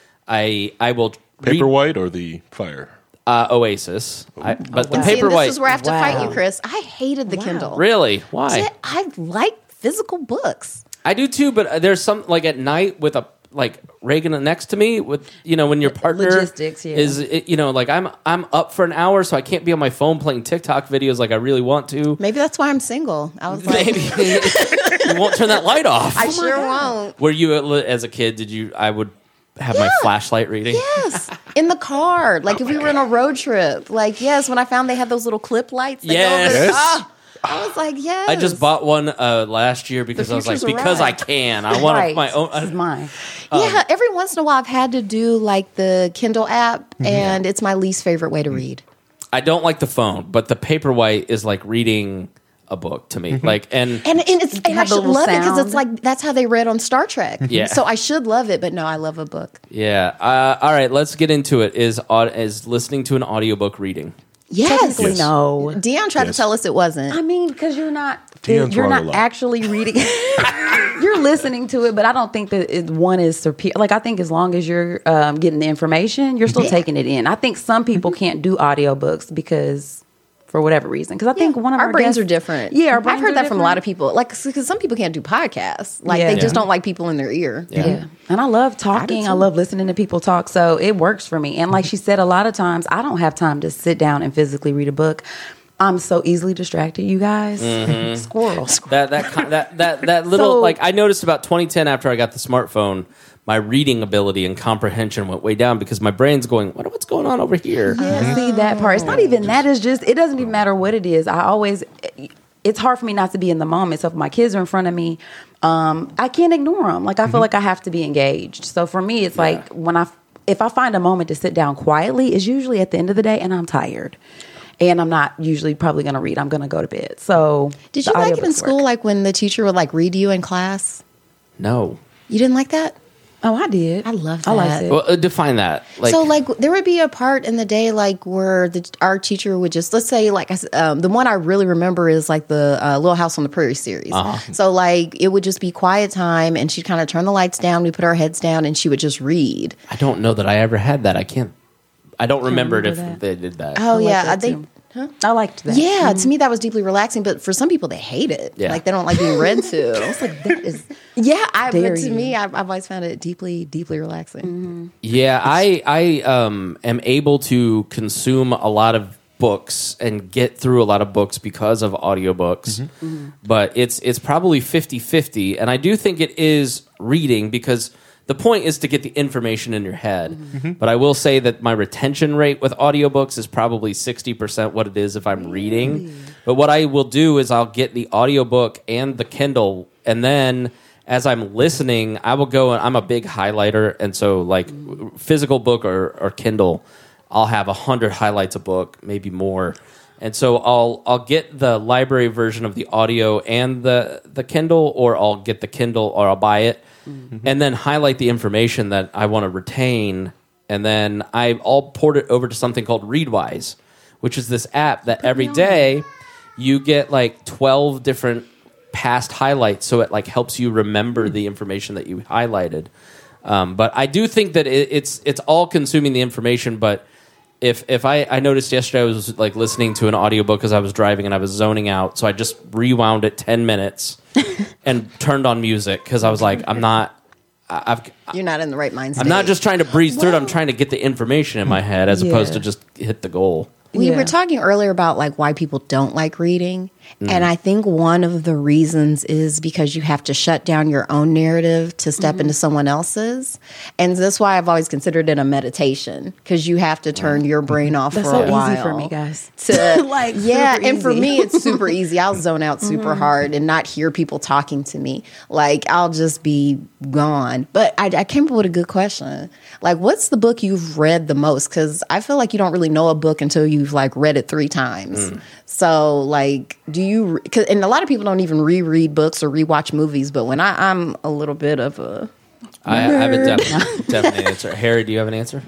I will Paperwhite or the Fire? Oasis. But the See, Paperwhite. this is where I have to fight you, Chris. I hated the Kindle. Really? Why? Yeah, I like physical books. I do too, but there's some like at night with a like Reagan next to me with when your partner Logistics, is like I'm up for an hour, so I can't be on my phone playing TikTok videos like I really want to. Maybe that's why I'm single. I was like, Maybe you won't turn that light off. I sure won't. Were you as a kid? I would have my flashlight reading. Yes, in the car. Like if we were on a road trip. Like when I found they had those little clip lights. That go over the, I was like, yes. I just bought one last year because I was like, because I can. I want my own. This is mine. Every once in a while I've had to do like the Kindle app, and it's my least favorite way to read. I don't like the phone, but the Paperwhite is like reading a book to me. Like and I should love it because it's like that's how they read on Star Trek. Yeah. So I should love it, but no, I love a book. Yeah. All right, let's get into it. Is listening to an audiobook reading? Yes. Yes. No. Dion tried to tell us it wasn't. I mean, because you're not Dion's wrong a lot. actually reading. You're listening to it, but I don't think that one is superior. Like I think as long as you're getting the information, you're still taking it in. I think some people can't do audiobooks because for whatever reason. Because I think one of our brains guests, are different. Yeah, our brains I've heard are that from a different. lot of people. Like because some people can't do podcasts. Like Yeah. they just don't like people in their ear. Yeah. And I love talking. I love listening to people talk. So it works for me. And like she said, a lot of times I don't have time to sit down and physically read a book. I'm so easily distracted, you guys. Squirrel. That little So- like I noticed about 2010 after I got the smartphone, my reading ability and comprehension went way down because my brain's going, what's going on over here? Yeah, see that part. It's not even that. It's just, it doesn't even matter what it is. It's hard for me not to be in the moment. So if my kids are in front of me, I can't ignore them. Like I feel like I have to be engaged. So for me, it's like if I find a moment to sit down quietly, it's usually at the end of the day and I'm tired. And I'm not usually probably going to read. I'm going to go to bed. So Did you like it in school? Like when the teacher would like read to you in class? No. You didn't like that? Oh, I did. I love I liked that. it. Well, define that. So, like, there would be a part in the day, like, where our teacher would just, let's say, like, the one I really remember is, like, the Little House on the Prairie series. So, like, it would just be quiet time, and she'd kind of turn the lights down, we put our heads down, and she would just read. I don't know that I ever had that. I don't remember it if remember that. they did that. Oh, yeah. that too. I liked that. Yeah, to me, that was deeply relaxing, but for some people, they hate it. Yeah. Like, they don't like being read to. I was like, that is... Yeah, but dare to you. me, I've always found it deeply, deeply relaxing. Yeah, I am able to consume a lot of books and get through a lot of books because of audiobooks. But it's probably 50-50, and I do think it is reading because the point is to get the information in your head. But I will say that my retention rate with audiobooks is probably 60% what it is if I'm reading. But what I will do is I'll get the audiobook and the Kindle, and then as I'm listening, I will go and I'm a big highlighter, and so like physical book or Kindle, I'll have 100 highlights a book, maybe more. And so I'll get the library version of the audio and the Kindle, or I'll get the Kindle or I'll buy it, and then highlight the information that I want to retain, and then I'll port it over to something called Readwise, which is this app that every day you get like 12 different past highlights, so it like helps you remember the information that you highlighted. But I do think that it's all consuming the information. But if I noticed yesterday, I was like listening to an audiobook as I was driving and I was zoning out, so I just rewound it 10 minutes and turned on music because I was like, You're not in the right mind state. I'm not just trying to breeze through it. I'm trying to get the information in my head as opposed to just hit the goal. We were talking earlier about like why people don't like reading. And I think one of the reasons is because you have to shut down your own narrative to step into someone else's. And that's why I've always considered it a meditation, because you have to turn your brain off That's for so a while. easy for me, guys. Like, yeah, super and for easy. me, it's super easy. I'll zone out super hard and not hear people talking to me. Like, I'll just be gone. But I came up with a good question. Like, what's the book you've read the most? Because I feel like you don't really know a book until you've, like, read it 3 times. So, like, do you... and a lot of people don't even reread books or rewatch movies, but when I'm a little bit of a... I have a definite answer. Harry, do you have an answer?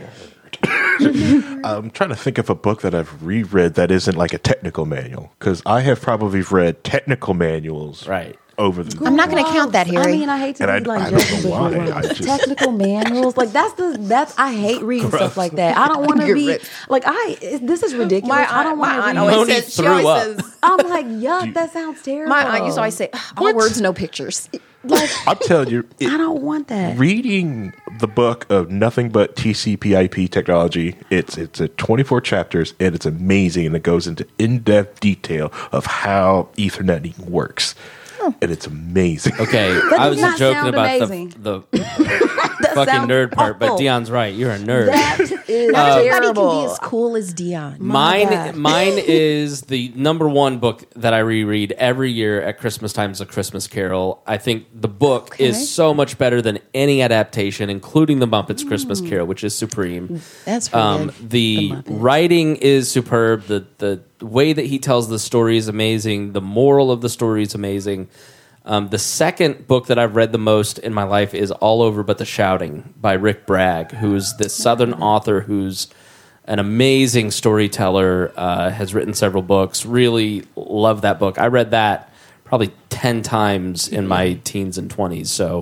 I'm trying to think of a book that I've reread that isn't like a technical manual, because I have probably read technical manuals over the I'm not going to count that, Harry. I mean, I hate to And be like I don't judging, know but why. I just- technical manuals, like that's I hate reading stuff like that. I don't want to be like this is ridiculous. I don't want to read. Moni threw up. I'm like, yuck, that sounds terrible. My aunt used to always say, all words, no pictures. like, I'm telling you, I don't want that. reading the book of Nothing But TCP/IP Technology, it's 24 chapters, and it's amazing, and it goes into in-depth detail of how Ethernet works. And it's amazing. Okay, That I does was not joking sound about amazing. the That fucking sounds nerd part, but awful. Dion's right. You're a nerd. That is Not everybody can terrible. be as cool as Dion. God. Mine is the number one book that I reread every year at Christmas time is A Christmas Carol. I think the book is so much better than any adaptation, including the Muppets Christmas Carol, which is supreme. That's pretty good. The Muppets. writing is superb. The way that he tells the story is amazing. The moral of the story is amazing. The second book that I've read the most in my life is All Over But the Shouting by Rick Bragg, who's this Southern author who's an amazing storyteller, has written several books. Really love that book. I read that probably 10 times in my teens and 20s. So,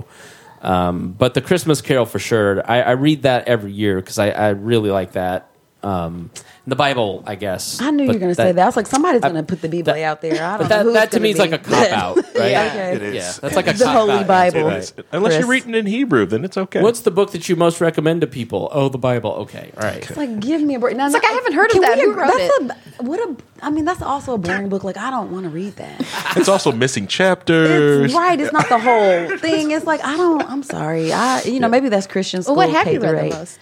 but The Christmas Carol for sure. I read that every year because I really like that. The Bible, I guess. I knew you were going to say that. I was like, somebody's going to put the Bible that- out there. I But don't know who's that to gonna me is be. like a cop out, right? Yeah. Okay. It is. Yeah, that's like a The cop Holy out. Bible. Right. Unless Chris. you're reading in Hebrew, then it's okay. What's the book that you most recommend to people? Oh, the Bible. Okay, all right. It's like, give me a break. Now, It's like, I haven't heard of that. Who wrote I mean, that's also a boring book. Like, I don't want to read that. It's also missing chapters. It's right. It's not the whole thing. It's like, I'm sorry. Maybe that's Christian school. Well, what have you K through read the 8. most?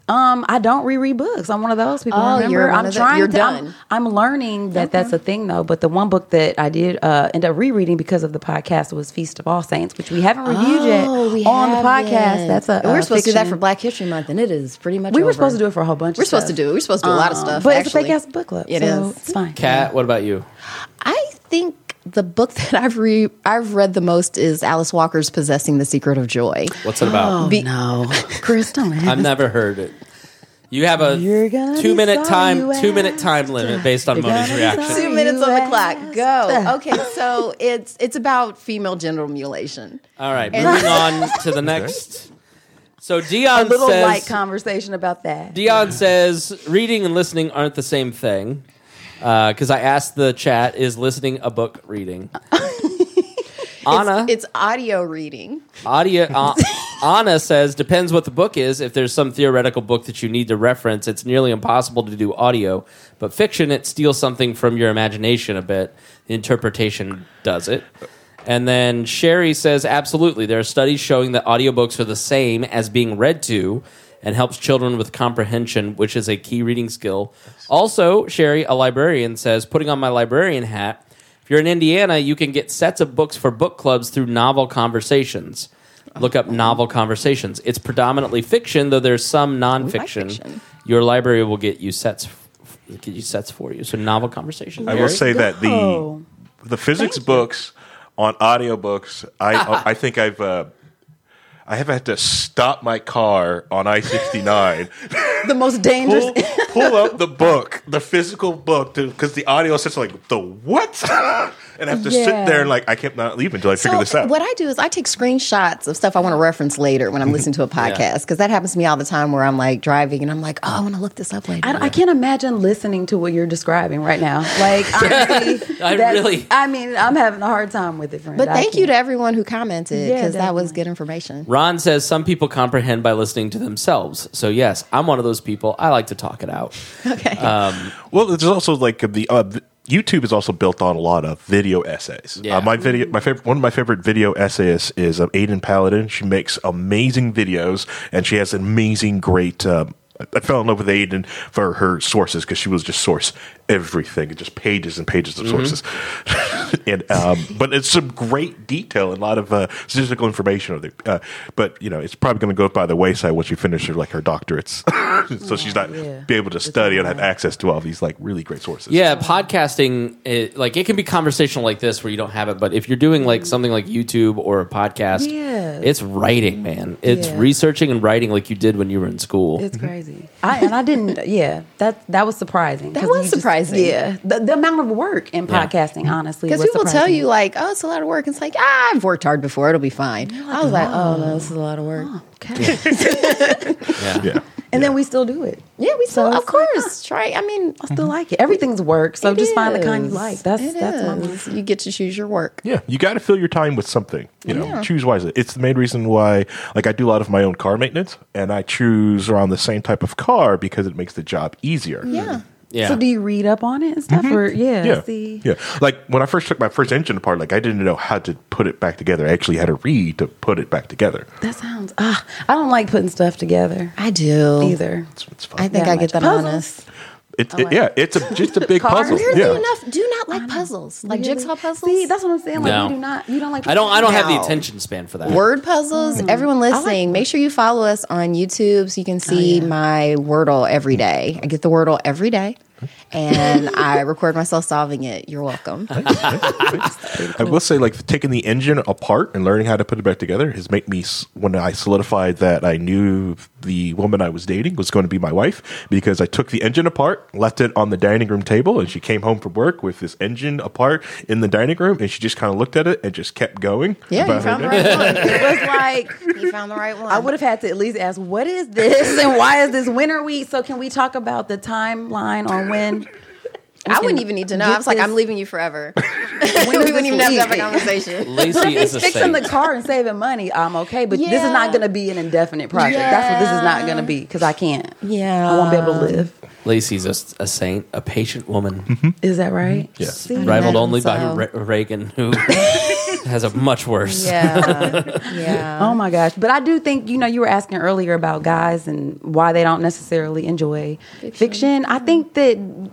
I don't reread books. I'm one of those people. Oh, remember? you're one I'm of the- trying you're to. done. I'm learning that that's a thing though. But the one book that I did end up rereading because of the podcast was Feast of All Saints, which we haven't reviewed yet on the podcast. That's a And we're supposed to do that fiction. for Black History Month, and it is pretty much. We were over. supposed to do it for a whole bunch. We're of supposed stuff. to do. We're supposed to do a lot of stuff. but actually. it's a fake ass book club. It so is. It's fine. Kat, what about you? I think the book that I've read the most is Alice Walker's Possessing the Secret of Joy. What's it about? Oh, no. Chris, don't ask. I've never heard it. You have a You're gonna 2 minute be time sorry you 2 minute asked. time limit based on You're Moni's gonna be reaction. sorry. 2 minutes on the You clock. asked. Go. Okay, so it's about female genital mutilation. All right, moving on to the next. So A Dion little says, light conversation about that. Dion says reading and listening aren't the same thing. Because I asked the chat, is listening a book reading? Anna, It's audio reading. Anna says, depends what the book is. If there's some theoretical book that you need to reference, it's nearly impossible to do audio. But fiction, it steals something from your imagination a bit. The interpretation does it. And then Sherry says, absolutely. There are studies showing that audiobooks are the same as being read to and helps children with comprehension, which is a key reading skill. Also, Sherry, a librarian, says, putting on my librarian hat, if you're in Indiana, you can get sets of books for book clubs through Novel Conversations. Look up Novel Conversations. It's predominantly fiction, though there's some nonfiction. fiction. Your library will get you sets for you. So Novel Conversations. I will say that the physics books on audiobooks, I think I have had to stop my car on I-69. The most dangerous. pull up the book, the physical book, because the audio sits like, the what? And I have to sit there and I can't not leave until I figure this out. What I do is I take screenshots of stuff I want to reference later when I'm listening to a podcast, because that happens to me all the time where I'm driving and I'm like, oh, I want to look this up later. I can't imagine listening to what you're describing right now. Honestly, I'm having a hard time with it, friend. But thank you to everyone who commented, Yeah, because that was definitely. good information. Ron says some people comprehend by listening to themselves. So yes, I'm one of those people. I like to talk it out. Okay. Well, there's also YouTube is also built on a lot of video essays. Yeah. One of my favorite video essayists is Aiden Paladin. She makes amazing videos, and she has an amazing, great. I fell in love with Aiden for her sources, because she was just source everything, just pages and pages of sources. And but it's some great detail and a lot of statistical information of it. But it's probably going to go by the wayside once you finish her doctorates, so she's not be able to study and have access to all these really great sources. Yeah, podcasting, it can be conversational like this where you don't have it, but if you're doing something like YouTube or a podcast, it's writing, man. It's researching and writing like you did when you were in school. It's crazy. I didn't. Yeah, that was surprising. That was surprising. The amount of work in podcasting, honestly, Because was people tell surprising. you oh, it's a lot of work. It's I've worked hard before. It'll be fine. I was oh no, this is a lot of work. Okay. Yeah. And then we still do it. Yeah, we still, So of it's like, course, try. I mean, I still like it. Everything's work, so it just find the kind you is. like. That's It my is. You get to choose your work. Yeah, you got to fill your time with something. Choose wisely. It's the main reason why, I do a lot of my own car maintenance, and I choose around the same type of car because it makes the job easier. Yeah. Yeah. So do you read up on it and stuff? Or Yeah, see. yeah. When I first took my first engine apart, I didn't know how to put it back together. I actually had to read to put it back together. That sounds. I don't like putting stuff together I do either. It's fun. I think That I get much. that Puzzles. honest. It's just a big Cars. puzzle. Weirdly Yeah. enough, do not like puzzles, like jigsaw puzzles. See, that's what I'm saying. No. You don't like. I don't have the No. attention span for that. Word puzzles. Everyone listening, make sure you follow us on YouTube so you can see my Wordle every day. I get the Wordle every day, and I record myself solving it. You're welcome. I will say, taking the engine apart and learning how to put it back together has made me, when I solidified that I knew the woman I was dating was going to be my wife, because I took the engine apart, left it on the dining room table, and she came home from work with this engine apart in the dining room, and she just kind of looked at it and just kept going. Yeah, you about her found the day. right one. It was like You found the right one. I would have had to at least ask, what is this and why is this? When are we? So can we talk about the timeline on when? I wouldn't even need to know. I was like, I'm leaving you forever. we wouldn't even have to have a conversation. Lacey is a Fixing the saint. car and saving money, I'm okay. But this is Yeah. not going to be an indefinite project. That's what this is not going to be, because I can't. Yeah. I won't be able to live. Lacey's a saint, a patient woman, Is that right? Yeah. See? rivaled only by so. Reagan, who has a much worse. Yeah. Yeah. Oh my gosh. But I do think, you were asking earlier about guys and why they don't necessarily enjoy fiction. I think that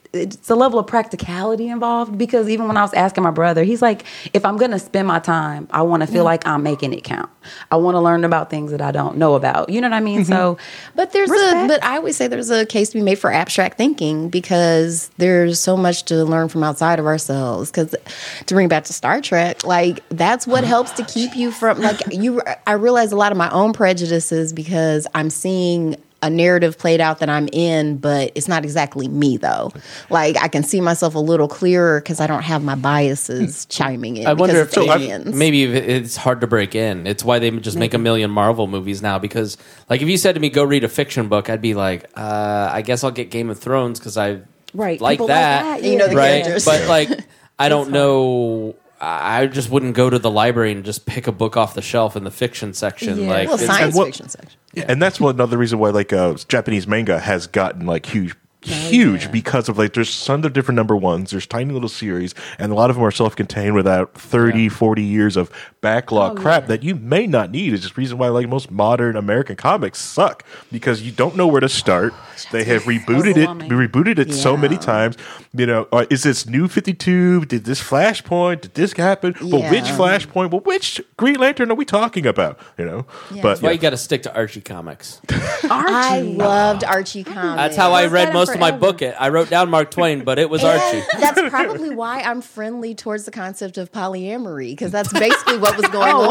it's a level of practicality involved, because even when I was asking my brother, he's like, if I'm going to spend my time, I want to feel like I'm making it count. I want to learn about things that I don't know about. You know what I mean? So, but but I always say there's a case to be made for abstract thinking, because there's so much to learn from outside of ourselves. Because to bring back to Star Trek, like that's what helps to keep you from I realize a lot of my own prejudices because I'm seeing a narrative played out that I'm in, but it's not exactly me though. Like I can see myself a little clearer because I don't have my biases chiming in. I wonder if aliens. maybe it's hard to break in. It's why they just make a million Marvel movies now. Because like if you said to me, go read a fiction book, I'd be like, I guess I'll get Game of Thrones because I like that. You know the characters. But like I don't know. I just wouldn't go to the library and just pick a book off the shelf in the fiction section. Yeah. Like Science fiction section. Yeah, and that's another reason why Japanese manga has gotten like huge because of like there's tons of different number ones, there's tiny little series, and a lot of them are self-contained without 30 40 years of backlog crap that you may not need. Is just the reason why like most modern American comics suck, because you don't know where to start. They have rebooted it so many times. You know, is this New 52? Did this Flashpoint? Did this happen? But which Flashpoint? Well, which Green Lantern are we talking about? You know, but that's why you got to stick to Archie comics. I loved Archie comics. That's how I read most of my book. I wrote down Mark Twain, but it was Archie. That's probably why I'm friendly towards the concept of polyamory, because that's basically what was going on.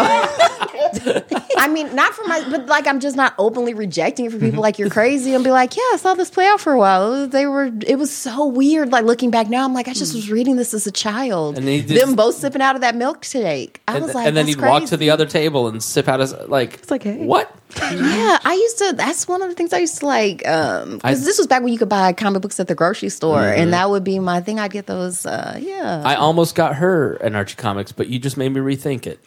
Wow. I mean, not for but like I'm just not openly rejecting it for people like you're crazy and be like, yeah, I saw this play out for a while. It was so weird. Like looking back now, I'm like, I just was reading this as a child. And them both sipping out of that milkshake. I was like, and then he'd walk to the other table and sip out his It's like, hey. What? Yeah, that's one of the things I used to like, because this was back when you could buy comic books at the grocery store, and that would be my thing. I'd get those, I almost got her an Archie comics, but you just made me rethink it.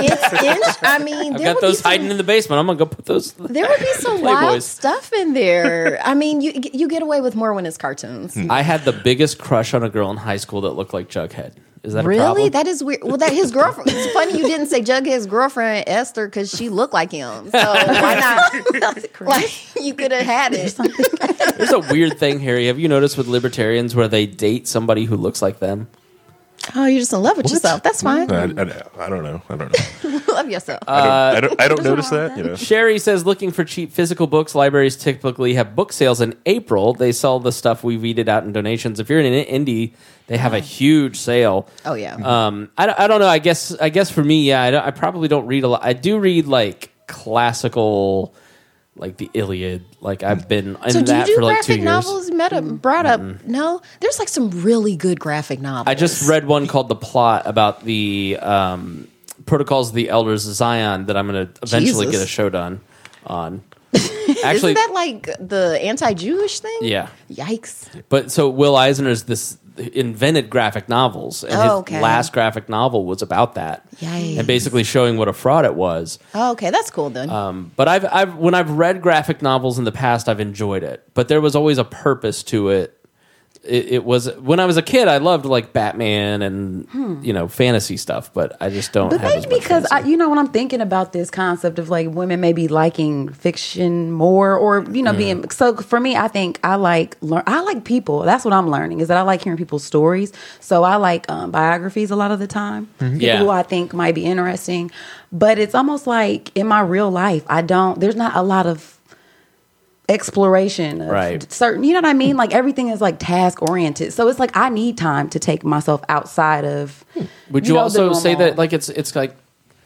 I've got those hiding in the basement. I'm going to go put those. There would be some wild stuff in there. I mean, you get away with more when it's cartoons. I had the biggest crush on a girl in high school that looked like Jughead. Is that really? A problem? That is weird. Well, that his girlfriend. It's funny you didn't say Jughead's girlfriend Esther because she looked like him. So why not? Like you could have had it. There's a weird thing, Harry. Have you noticed with libertarians where they date somebody who looks like them? Oh, you're just in love with yourself. That's fine. I don't know. Love yourself. I don't notice that. You know. Sherry says, looking for cheap physical books. Libraries typically have book sales in April. They sell the stuff we weeded out in donations. If you're in an indie, they have a huge sale. Oh yeah. I don't know. I guess for me, yeah, I probably don't read a lot. I do read like classical, like the Iliad. Like I've been in that for like 2 years. Novels? Brought up? No, there's like some really good graphic novels. I just read one called The Plot about the Protocols of the Elders of Zion that I'm going to eventually get a show done on. Actually, isn't that like the anti-Jewish thing? Yeah. Yikes. But so Will Eisner's invented graphic novels, and his last graphic novel was about that. Yikes. And basically showing what a fraud it was. Oh, okay, that's cool then. But when I've read graphic novels in the past, I've enjoyed it. But there was always a purpose to it. It was when I was a kid, I loved like Batman and fantasy stuff, but I just don't. But have maybe because when I'm thinking about this concept of like women maybe liking fiction more, or being so. For me, I think I like people. That's what I'm learning, is that I like hearing people's stories. So I like biographies a lot of the time. People who I think might be interesting, but it's almost like in my real life, there's not a lot of exploration of certain, you know what I mean? Like everything is like task oriented. So it's like I need time to take myself outside of. Would you also say that like it's like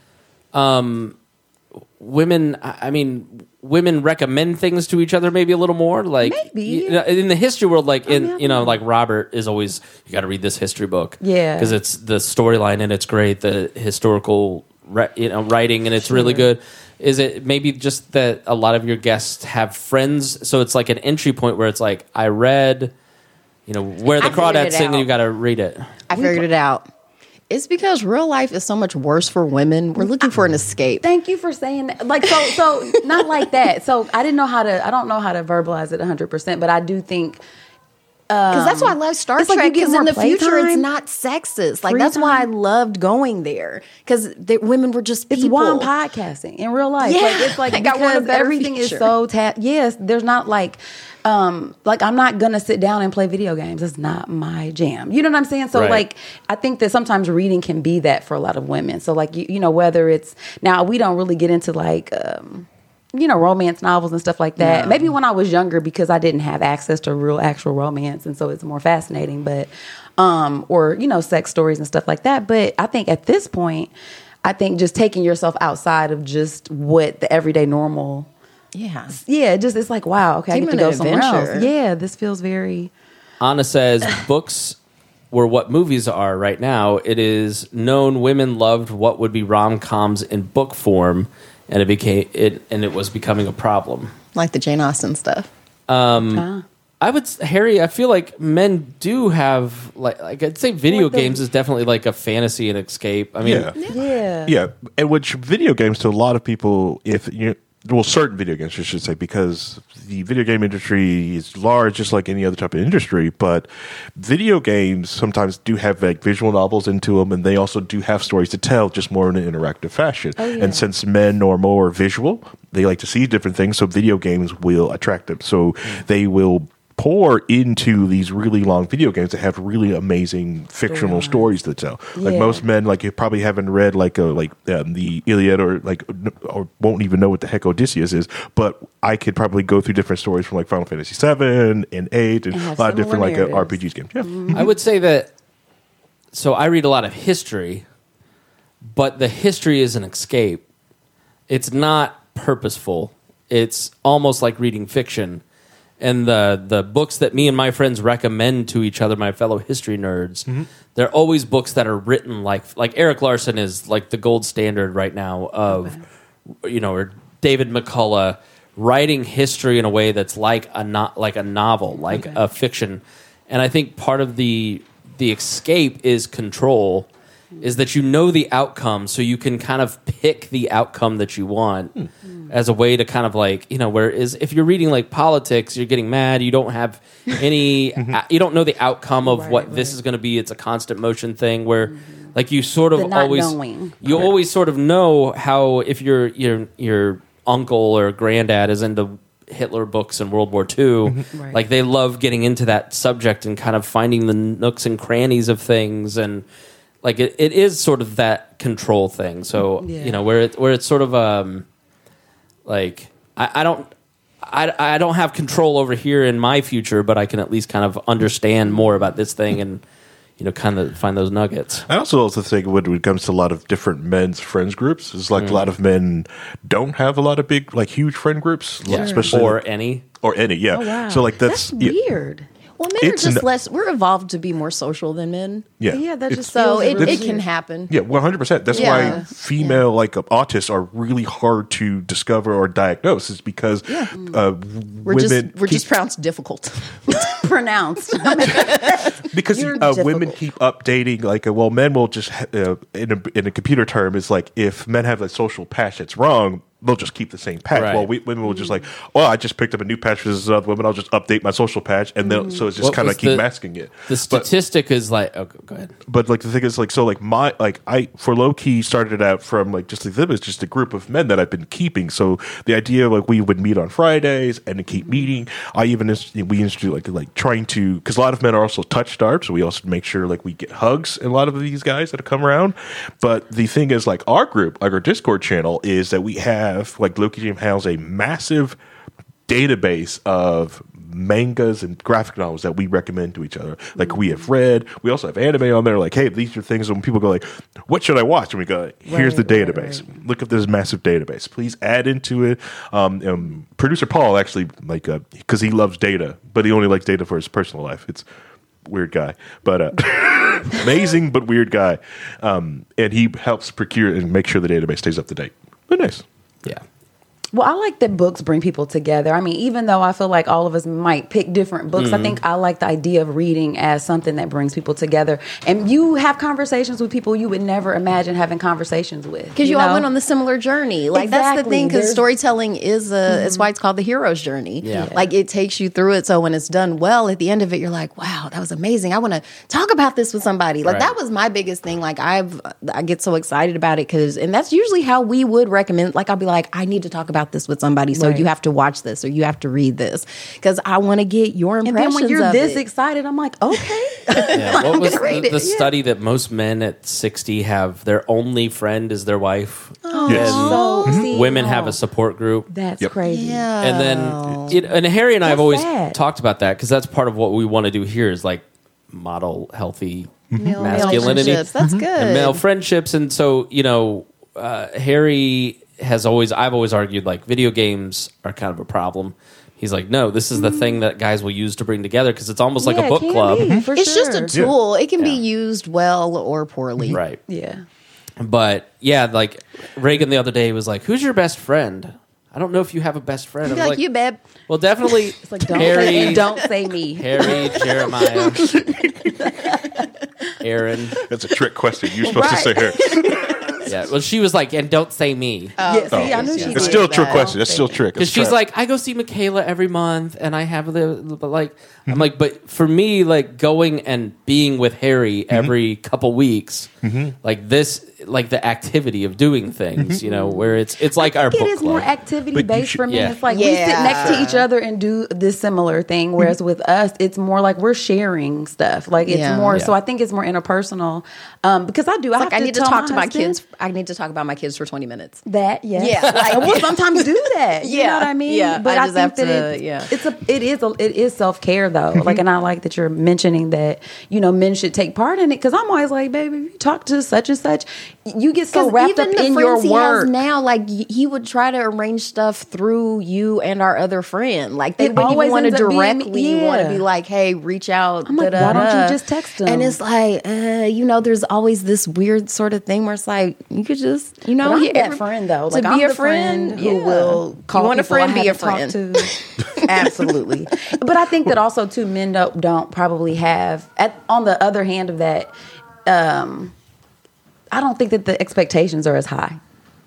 women, I mean, women recommend things to each other maybe a little more, like maybe in the history world, like like Robert is always, you got to read this history book, because it's the storyline and it's great, the historical writing, and it's really good. Is it maybe just that a lot of your guests have friends, so it's like an entry point where it's like, I read, Where the Crawdads Sing, and you got to read it. I figured it out. It's because real life is so much worse for women. We're looking for an escape. Thank you for saying that. Like so not like that. So I don't know how to verbalize it 100%, but I do think. Because that's why I love Star Trek, because in the future it's not sexist. Like that's why I loved going there, because women were just people. It's why I'm podcasting in real life. Yeah. Like it's like because everything is so yes, there's not like like I'm not gonna sit down and play video games. It's not my jam. You know what I'm saying? So Right. like I think that sometimes reading can be that for a lot of women. So like you know, whether it's now we don't really get into like romance novels and stuff like that. No. Maybe when I was younger because I didn't have access to real actual romance, and so it's more fascinating. But or sex stories and stuff like that. But I think at this point, I think just taking yourself outside of just what the everyday normal. Yeah. Yeah, it's like, wow, okay, I get to Taking go an somewhere adventure. else. Yeah, this feels very... Anna says books were what movies are right now. It is known women loved what would be rom-coms in book form, and it was becoming a problem. Like the Jane Austen stuff. Harry, I feel like men do have like I'd say video games is definitely like a fantasy and escape. I mean, Yeah. And which video games to a lot of people, certain video games, I should say, because the video game industry is large, just like any other type of industry. But video games sometimes do have like visual novels into them, and they also do have stories to tell, just more in an interactive fashion. Oh, yeah. And since men are more visual, they like to see different things, so video games will attract them. So they will pour into these really long video games that have really amazing fictional stories to tell. Like Yeah. most men, like you probably haven't read the Iliad or won't even know what the heck Odysseus is. But I could probably go through different stories from like Final Fantasy 7 and 8 and a have lot of different similar RPGs games. Yeah. I would say that. So I read a lot of history, but the history is an escape. It's not purposeful. It's almost like reading fiction. And the books that me and my friends recommend to each other, my fellow history nerds, they're always books that are written like Eric Larson is like the gold standard right now of, or David McCullough writing history in a way that's like a novel, like a fiction. And I think part of the escape is control, is that you know the outcome, so you can kind of pick the outcome that you want as a way to kind of like, whereas if you're reading like politics, you're getting mad, you don't have any, you don't know the outcome of what this is going to be. It's a constant motion thing where like you sort of always sort of know how, if your uncle or granddad is into Hitler books and World War II, like they love getting into that subject and kind of finding the nooks and crannies of things, and like it is sort of that control thing. So where it's sort of like I don't have control over here in my future, but I can at least kind of understand more about this thing and kind of find those nuggets. I also think when it comes to a lot of different men's friends groups, it's like a lot of men don't have a lot of big, like huge friend groups, especially or any. Yeah. Oh, wow. So like That's weird. Well, men are It's just less. We're evolved to be more social than men. Yeah, that just So feels really it can happen. Yeah, 100%. That's Yeah. why female autists are really hard to discover or diagnose. Is because We're women just pronounced difficult. pronounced. because You're women difficult. keep updating. Like, men will just in a computer term, it's like if men have a social patch that's wrong, they'll just keep the same patch. Right. Well, women will just like, well, I just picked up a new patch for this other woman. I'll just update my social patch, and so it's just What kind was of keep masking it. The statistic is like, go ahead. But like the thing is, like, so like I for low key started out from like just like them as just a group of men that I've been keeping. So the idea like we would meet on Fridays and to keep meeting. We institute like trying to, because a lot of men are also touch starved, so we also make sure like we get hugs in a lot of these guys that have come around. But the thing is, like our group, like our Discord channel, is that we have like Loki Jam has a massive database of mangas and graphic novels that we recommend to each other. Like we have read, we also have anime on there. Like, hey, these are things when people go like, what should I watch? And we go, here's the database. Look at this massive database. Please add into it. Producer Paul actually because he loves data, but he only likes data for his personal life. It's weird guy, but amazing but weird guy. And he helps procure and make sure the database stays up to date. But nice. Yeah. Well, I like that books bring people together. I mean, even though I feel like all of us might pick different books, I think I like the idea of reading as something that brings people together. And you have conversations with people you would never imagine having conversations with. Because you all went on the similar journey. Like, that's the Exactly. thing, because There's- storytelling is it's why it's called the hero's journey. Yeah. Like, it takes you through it. So when it's done well, at the end of it, you're like, wow, that was amazing. I want to talk about this with somebody. Like, Right. that was my biggest thing. Like, I get so excited about it and that's usually how we would recommend. Like, I'll be like, I need to talk about about this with somebody, so Right. you have to watch this or you have to read this because I want to get your And impressions then when you're of this it. excited, I'm like, okay. Yeah, what was gonna read the it, yeah. study that most men at 60 have their only friend is their wife? Yes. So see, Women have a support group. That's Yep. crazy. Yeah. And then, and Harry and I have That's always sad. talked about that because that's part of what we want to do here is like model healthy Male masculinity relationships. That's good. and male friendships. And so, Harry I've always argued like video games are kind of a problem. He's like, no, this is the thing that guys will use to bring together because it's almost like Yeah, a it book can club. be, for It's just sure. a tool. It can be Yeah. used well or poorly. Right. Yeah. But yeah, like Reagan the other day was like, who's your best friend? I don't know if you have a best friend. Be I'm like, you, babe. well, definitely It's like don't Harry, say, don't say me. Harry, Jeremiah, Aaron. That's a trick question. You're supposed to say her. Yeah. Well, she was like, and don't say me. Yeah, see, I knew yes, she yes. It's did still a trick that. question. It's still a trick. Because It's a she's trap. like, I go see Michaela every month, and I have but like, I'm like, but for me, like going and being with Harry every couple weeks, like this, like the activity of doing things, where it's like our I think book it is club. more activity But you based should- for me. Yeah. It's like we sit next to Yeah. each other and do this similar thing. Whereas with us, it's more like we're sharing stuff. Like it's Yeah. more. Yeah. So I think it's more interpersonal. Because I do. I Like, have I need to tell talk to my husband kids. I need to talk about my kids for 20 minutes. That yeah, Yeah, like- and we'll sometimes do that. You know Yeah, what I mean? yeah, But I I, just think have that to- it is self care though. Like, and I like that you're mentioning that men should take part in it because I'm always like, baby, if you talk to such and such, you get so wrapped up even the in your friends he has work. now, like he would try to arrange stuff through you and our other friend. Like they It wouldn't even always want to ends up being- directly want to yeah. be like, "Hey, reach out." I'm like, why don't you just text them? And it's like, there's always this weird sort of thing where it's like you could just, But I'm hear that friend though. to Like be I'm a the friend who yeah. will call. You want a people I friend, be a haven't friend. talked to. Absolutely. But I think that also too, men don't probably have. On the other hand of that, I don't think that the expectations are as high.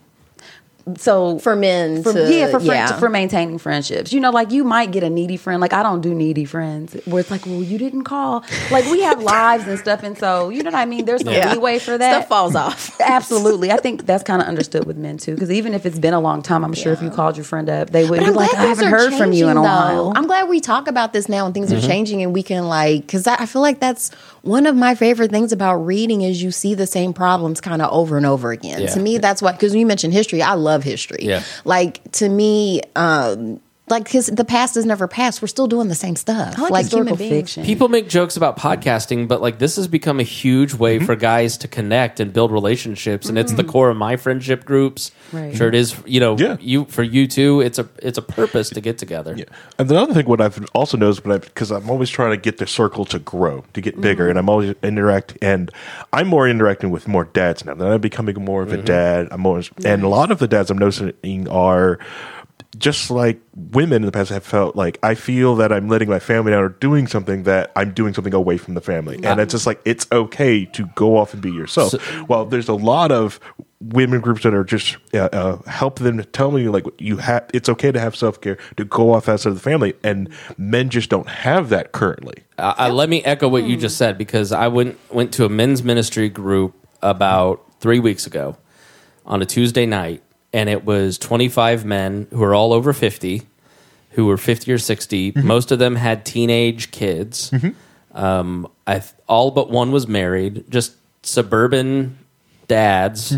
So for men for, to for maintaining friendships, like you might get a needy friend. Like I don't do needy friends where it's like, well, you didn't call. Like we have lives and stuff, and so you know what I mean. There's some leeway for that. Stuff falls off. Absolutely, I think that's kind of understood with men too. Because even if it's been a long time, I'm sure if you called your friend up, they would be like, I haven't heard from you in a while. I'm glad we talk about this now and things are changing and we can because I feel like that's one of my favorite things about reading is you see the same problems kind of over and over again. Yeah. To me, that's what, because when you mentioned history, I love history. Yeah. Like to me, because the past is never past. We're still doing the same stuff. I like historical human beings. fiction. People make jokes about podcasting, but like this has become a huge way for guys to connect and build relationships, and it's the core of my friendship groups. Right. Sure, it is. Yeah. You too. It's a purpose to get together. Yeah. And the other thing, what I've also noticed, because I'm always trying to get the circle to grow, to get bigger, and I'm always I'm more interacting with more dads now. That I'm becoming more of a dad. And a lot of the dads I'm noticing are just like women in the past have felt like I feel that I'm letting my family down or doing something that I'm doing something away from the family. And it's just like, it's okay to go off and be yourself. Well, there's a lot of women groups that are just help them to tell me like it's okay to have self-care, to go off outside of the family, and men just don't have that currently. Let me echo what you just said because I went to a men's ministry group about 3 weeks ago on a Tuesday night, and it was 25 men who are all over 50, who were 50 or 60. Most of them had teenage kids. All but one was married, just suburban dads.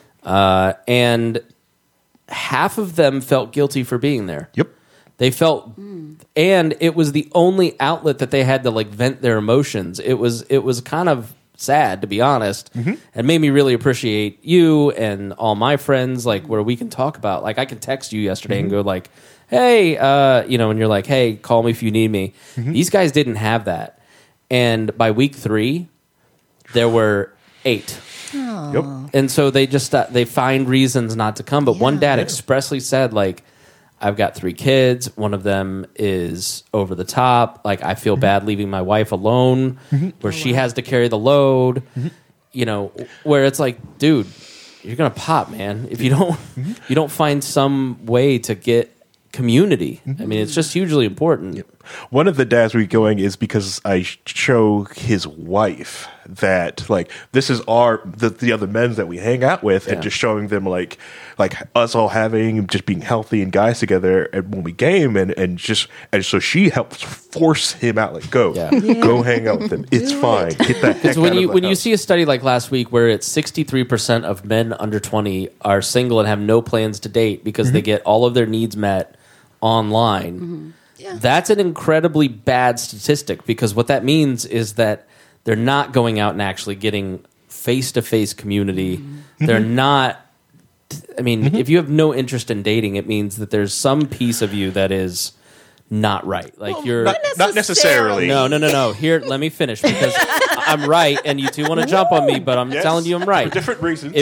And half of them felt guilty for being there. Yep. They felt, and it was the only outlet that they had to like vent their emotions. It was kind of sad, to be honest. It made me really appreciate you and all my friends, like where we can talk about, like I can text you yesterday and go like, hey, and you're like, hey, call me if you need me. These guys didn't have that. And by week 3, there were 8. Yep. And so they just they find reasons not to come. But one dad expressly said, like, I've got 3 kids. One of them is over the top. Like, I feel bad leaving my wife alone, where she has to carry the load. Where it's like, dude, you're gonna pop, man, if you don't find some way to get community. I mean, it's just hugely important. One of the dads we going is because I show his wife that like this is the other men that we hang out with, and just showing them like us all just being healthy and guys together, and when we game and so she helps force him out, like go hang out with them. It's fine. Get that heck when out of the you house. see a study like last week where it's 63% of men under 20 are single and have no plans to date because they get all of their needs met online. That's an incredibly bad statistic, because what that means is that they're not going out and actually getting face-to-face community. They're not. I mean, if you have no interest in dating, it means that there's some piece of you that is not right. Like you're not necessarily. No. Here, let me finish, because I'm right, and you two want to jump on me, but I'm telling you I'm right. For different reasons.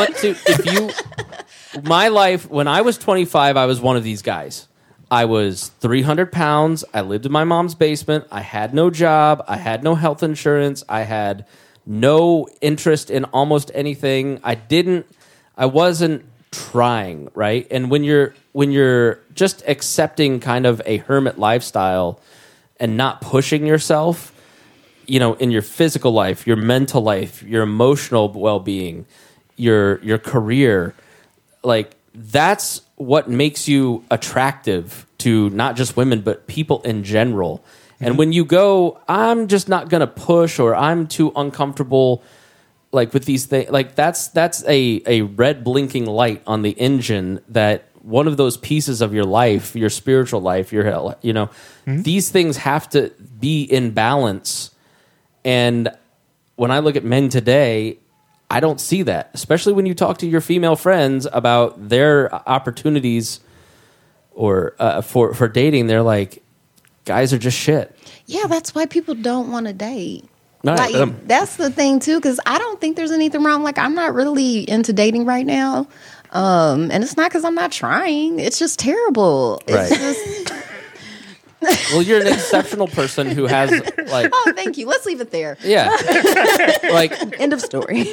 My life, when I was 25, I was one of these guys. I was 300 pounds. I lived in my mom's basement. I had no job. I had no health insurance. I had no interest in almost anything. I wasn't trying, right? And when you're just accepting kind of a hermit lifestyle and not pushing yourself, in your physical life, your mental life, your emotional well-being, your career, like that's what makes you attractive to not just women, but people in general. And when you go, I'm just not going to push, or I'm too uncomfortable, like with these things, like that's a red blinking light on the engine that one of those pieces of your life, your spiritual life, these things have to be in balance. And when I look at men today, I don't see that, especially when you talk to your female friends about their opportunities or for dating. They're like, guys are just shit. Yeah, that's why people don't want to date. Right. Like, that's the thing too, because I don't think there's anything wrong. Like, I'm not really into dating right now, and it's not because I'm not trying. It's just terrible. Right. It's just... Well, you're an exceptional person who has like. Oh, thank you. Let's leave it there. Yeah. Like, End of story.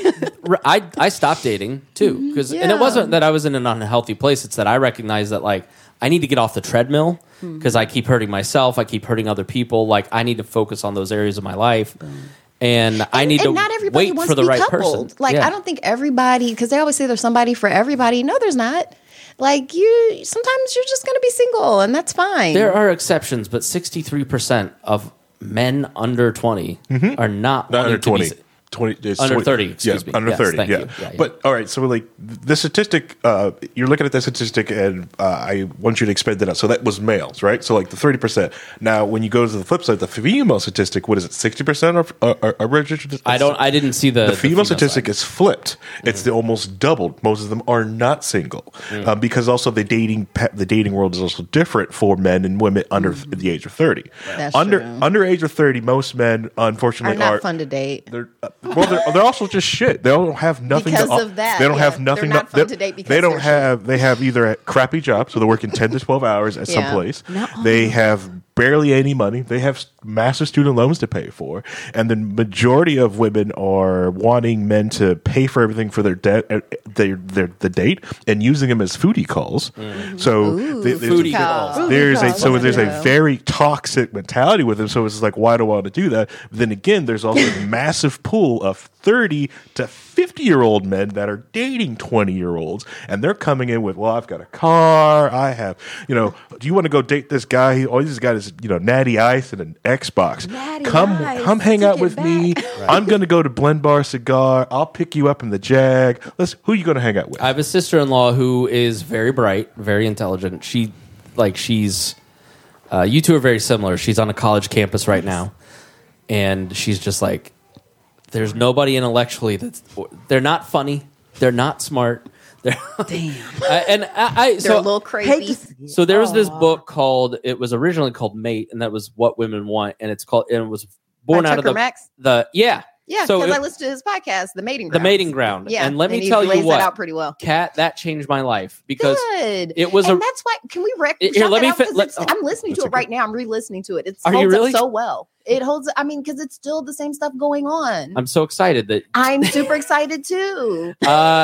I stopped dating too, and it wasn't that I was in an unhealthy place. It's that I recognized that like I need to get off the treadmill because I keep hurting myself. I keep hurting other people. Like I need to focus on those areas of my life. And I need to not everybody wait wants for the to be right coupled. person. Like, Yeah. I don't think everybody, because they always say there's somebody for everybody. No, there's not. Like, sometimes you're just going to be single, and that's fine. There are exceptions, but 63% of men under 20 are not Under wanting to 20. be. 20, it's Under 20 30, excuse me. Under Yes, 30, thank yeah. you. Yeah. But, all right, so like the statistic, you're looking at the statistic, and I want you to expand that out. So that was males, right? So like the 30%. Now, when you go to the flip side, the female statistic, what is it, 60% are registered? I didn't see the female statistic side. is flipped. It's almost doubled. Most of them are not single, because also the dating world is also different for men and women under the age of 30. That's under true. age of 30, most men unfortunately are not fun to date. They're also just shit. They don't have nothing Because to of that, They don't yeah. have nothing. They're not fun to date because they don't they're have. They have either a crappy job, so they're working 10 to 12 hours at some Yeah. place. Not all They have barely any money. They have massive student loans to pay for, and the majority of women are wanting men to pay for everything for their debt, the date, and using them as foodie calls. So there's Foodie calls. There's Foodie a calls. very toxic mentality with them. So it's like, why do I want to do that? But then again, there's also a massive pool of 30 to 50-year-old men that are dating 20-year-olds, and they're coming in with, well, I've got a car, I have, do you want to go date this guy? He's got his, Natty Ice and an Xbox. Natty Come Ice, hang out take it with me. back. I'm going to go to Blend Bar Cigar. I'll pick you up in the Jag. Who are you going to hang out with? I have a sister-in-law who is very bright, very intelligent. She's you two are very similar. She's on a college campus right now, and she's just like, there's nobody intellectually they're not funny, they're not smart. They're Damn. They're a little crazy. So there was this book it was originally called Mate, and that was What Women Want, and it was born By out of Tucker Max? Yeah, Yeah, so because I listened to his podcast, The Mating Ground. The Mating Ground. Yeah, And let me he tell you lays what, that out pretty well. Kat, that changed my life because Good. it was and that's why. Can we Here, shout let that me out? fi- 'Cause let- I'm listening to it right now. I'm re-listening to it. It Are you holds really? up so well. It holds. I mean, because it's still the same stuff going on. I'm so excited that I'm super excited too.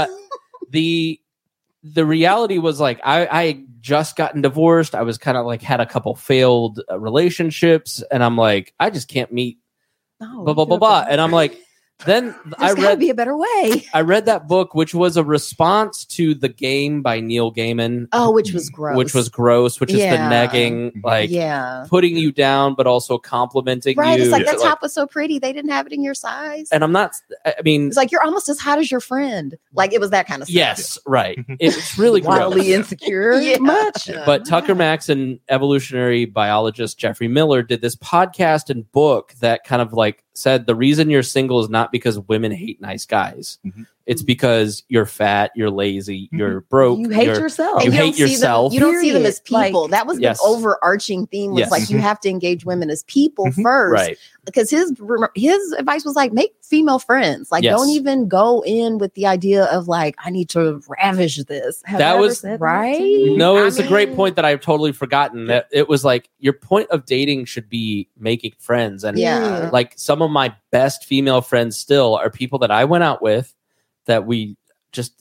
The reality was like I had just gotten divorced. I was kind of like had a couple failed relationships, and I'm like, I just can't meet No, blah blah blah blah. And I'm like, Then There's gotta be a better way. I read that book, which was a response to The Game by Neil Gaiman. Oh, which was gross. Which is the negging, like putting you down, but also complimenting you. Right. It's like, that top was so pretty. They didn't have it in your size. And I mean, it's like, you're almost as hot as your friend. Like, it was that kind of stuff. Yes, right. It's really wildly insecure. Much. But Tucker Max and evolutionary biologist Jeffrey Miller did this podcast and book that kind of like said the reason you're single is not because women hate nice guys. It's because you're fat, you're lazy, you're broke. You hate yourself. You hate yourself. You don't see them as people. Like, that was the overarching theme was like, you have to engage women as people first. Right. Because his advice was like, make female friends. Like, don't even go in with the idea of like, I need to ravish this. That was right. No, it was a great point that I've totally forgotten. That it was like, your point of dating should be making friends. And like, some of my best female friends still are people that I went out with that we just,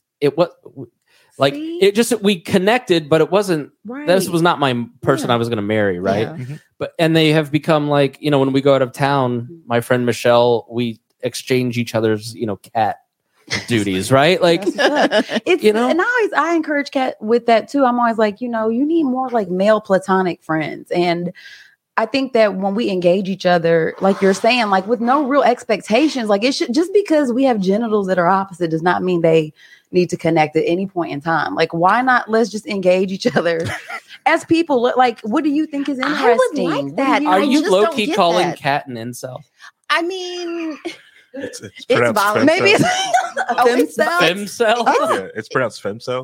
we connected, but it wasn't, this was not my person I was going to marry. Right. But, and they have become like, when we go out of town, my friend Michelle, we exchange each other's, cat duties, right? Like, it's, and I encourage Kat with that too. I'm always like, you need more like male platonic friends. And I think that when we engage each other, like you're saying, like with no real expectations, like it should, just because we have genitals that are opposite does not mean they need to connect at any point in time. Like, why not? Let's just engage each other as people. Like, what do you think is interesting? I would like that. Are you low key calling Kat an incel? I mean, it's pronounced maybe femcel. Yeah, it's pronounced femcel.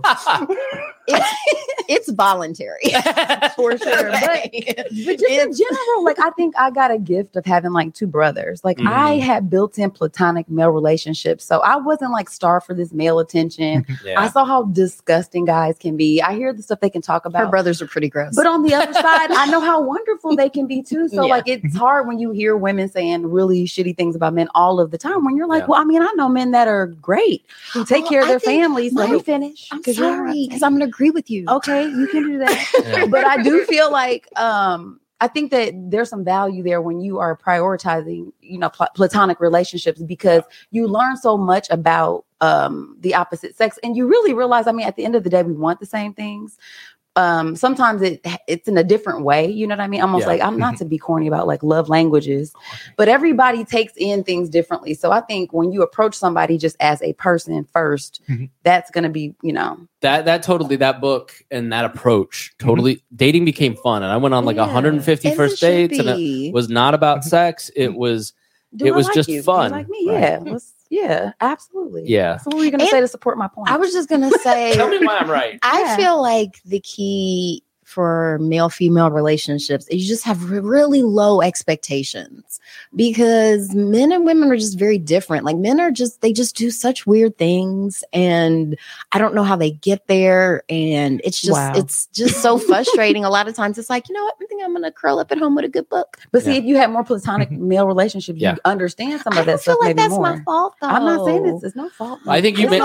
It's voluntary for sure. But just in general, like I think I got a gift of having like two brothers. Like I had built-in platonic male relationships, so I wasn't like starved for this male attention. I saw how disgusting guys can be. I hear the stuff they can talk about. Her brothers are pretty gross, but on the other side, I know how wonderful they can be too. So like it's hard when you hear women saying really shitty things about men all of the time. When you're like, well, I mean, I know men that are great who take care of their families. Let me finish. I'm sorry, because I'm going to agree with you. Okay, you can do that. But I do feel like I think that there's some value there when you are prioritizing, platonic relationships, because you learn so much about the opposite sex, and you really realize, I mean, at the end of the day, we want the same things. Sometimes it's in a different way. You know what I mean? Almost like, I'm not to be corny about like love languages, but everybody takes in things differently. So I think when you approach somebody just as a person first, that's going to be, that totally, that book and that approach, totally dating became fun. And I went on like 150 first dates, and it was not about sex. It was, just fun. Like me? Right? Yeah, absolutely. Yeah. So what were you going to say to support my point? I was just going to say, tell me why I'm right. I feel like the key for male-female relationships is you just have really low expectations, because men and women are just very different. Like, men are they just do such weird things, and I don't know how they get there. And it's just so frustrating. A lot of times it's like, you know what? I think I'm going to curl up at home with a good book. But see, if you have more platonic male relationships, you understand some of that stuff. I feel like that's more. My fault, though. I'm not saying it's no fault. I think you made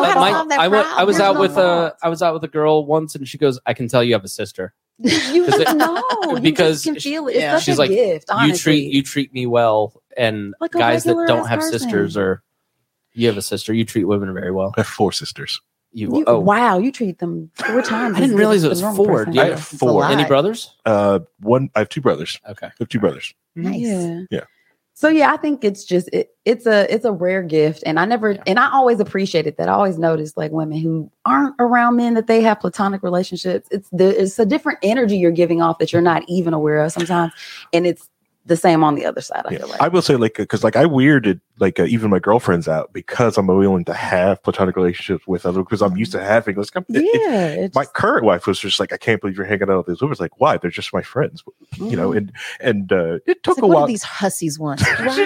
I was out with a girl once, and she goes, I can tell you have a sister. You just know, because you can feel it. It's she's such a like, gift, honestly. you treat me well, and like guys that don't have sisters, or you have a sister, you treat women very well. I have 4 sisters. Wow, you treat them 4 times. I didn't realize it was 4. I have 4. Any brothers? I have 2 brothers. Okay, I have 2 brothers. Nice. Yeah. So I think it's just it's a rare gift, and I always appreciated that. I always noticed like women who aren't around men that they have platonic relationships. It's a different energy you're giving off that you're not even aware of sometimes, and it's the same on the other side. I feel like I will say, like, because like I weirded like even my girlfriends out because I'm willing to have platonic relationships with other, because I'm used to having this. My current wife was just like, I can't believe you're hanging out with these women. It's like, why? They're just my friends, and it took a while. What do these hussies want?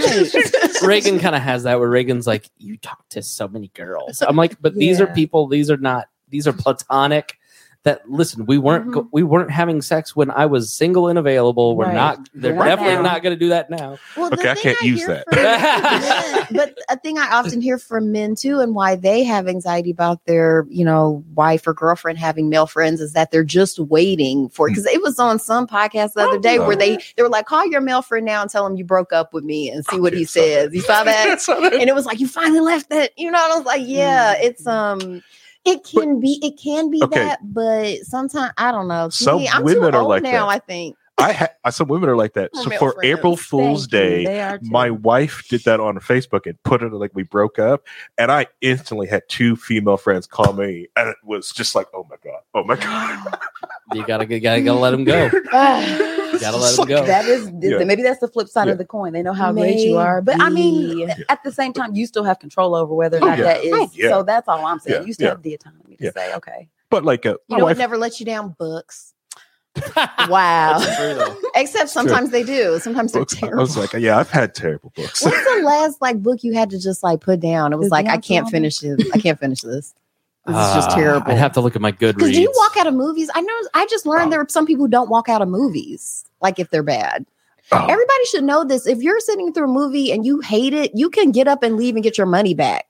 Reagan kind of has that, where Reagan's like, you talk to so many girls. I'm like, but these are people. These are platonic. that listen, we weren't we weren't having sex when I was single and available. We're Right. not. They're Not definitely now. not going to do that now. Well, the Okay, I thing can't use hear that. from men- but a thing I often hear from men too, and why they have anxiety about their, wife or girlfriend having male friends, is that they're just waiting for. Because it was on some podcast the other day where they were like, "Call your male friend now and tell him you broke up with me and see what he says." You saw that, and it was like, "You finally left that," And I was like, "Yeah, it's It can be Okay. that, but sometimes I don't know. To Some me, I'm women too are old like now. that. I think. Some women are like that. We're So male for friends. April Fool's Thank you. Day, They are too. my wife did that on Facebook and put it like we broke up, and I instantly had 2 female friends call me, and it was just like, oh my god. You gotta let them go. You gotta let them go. That is Yeah. maybe that's the flip side of the coin. They know how great you are, but I mean, at the same time, you still have control over whether or not yeah. that is. Oh, yeah. So that's all I'm saying. Yeah. You still Yeah. have the autonomy to Yeah. say, okay. But like You my know, wife, it never lets you down. Books. Wow. That's true, though. Except sometimes they do. Sometimes they're books, I terrible. was like, yeah, I've had terrible books. What's the last book you had to just put down? It was Is like, I Beyonce can't on finish it. I can't finish this. This is just terrible. I'd have to look at my Goodreads. Because do you walk out of movies? I just learned there are some people who don't walk out of movies, like if they're bad. Oh. Everybody should know this. If you're sitting through a movie and you hate it, you can get up and leave and get your money back.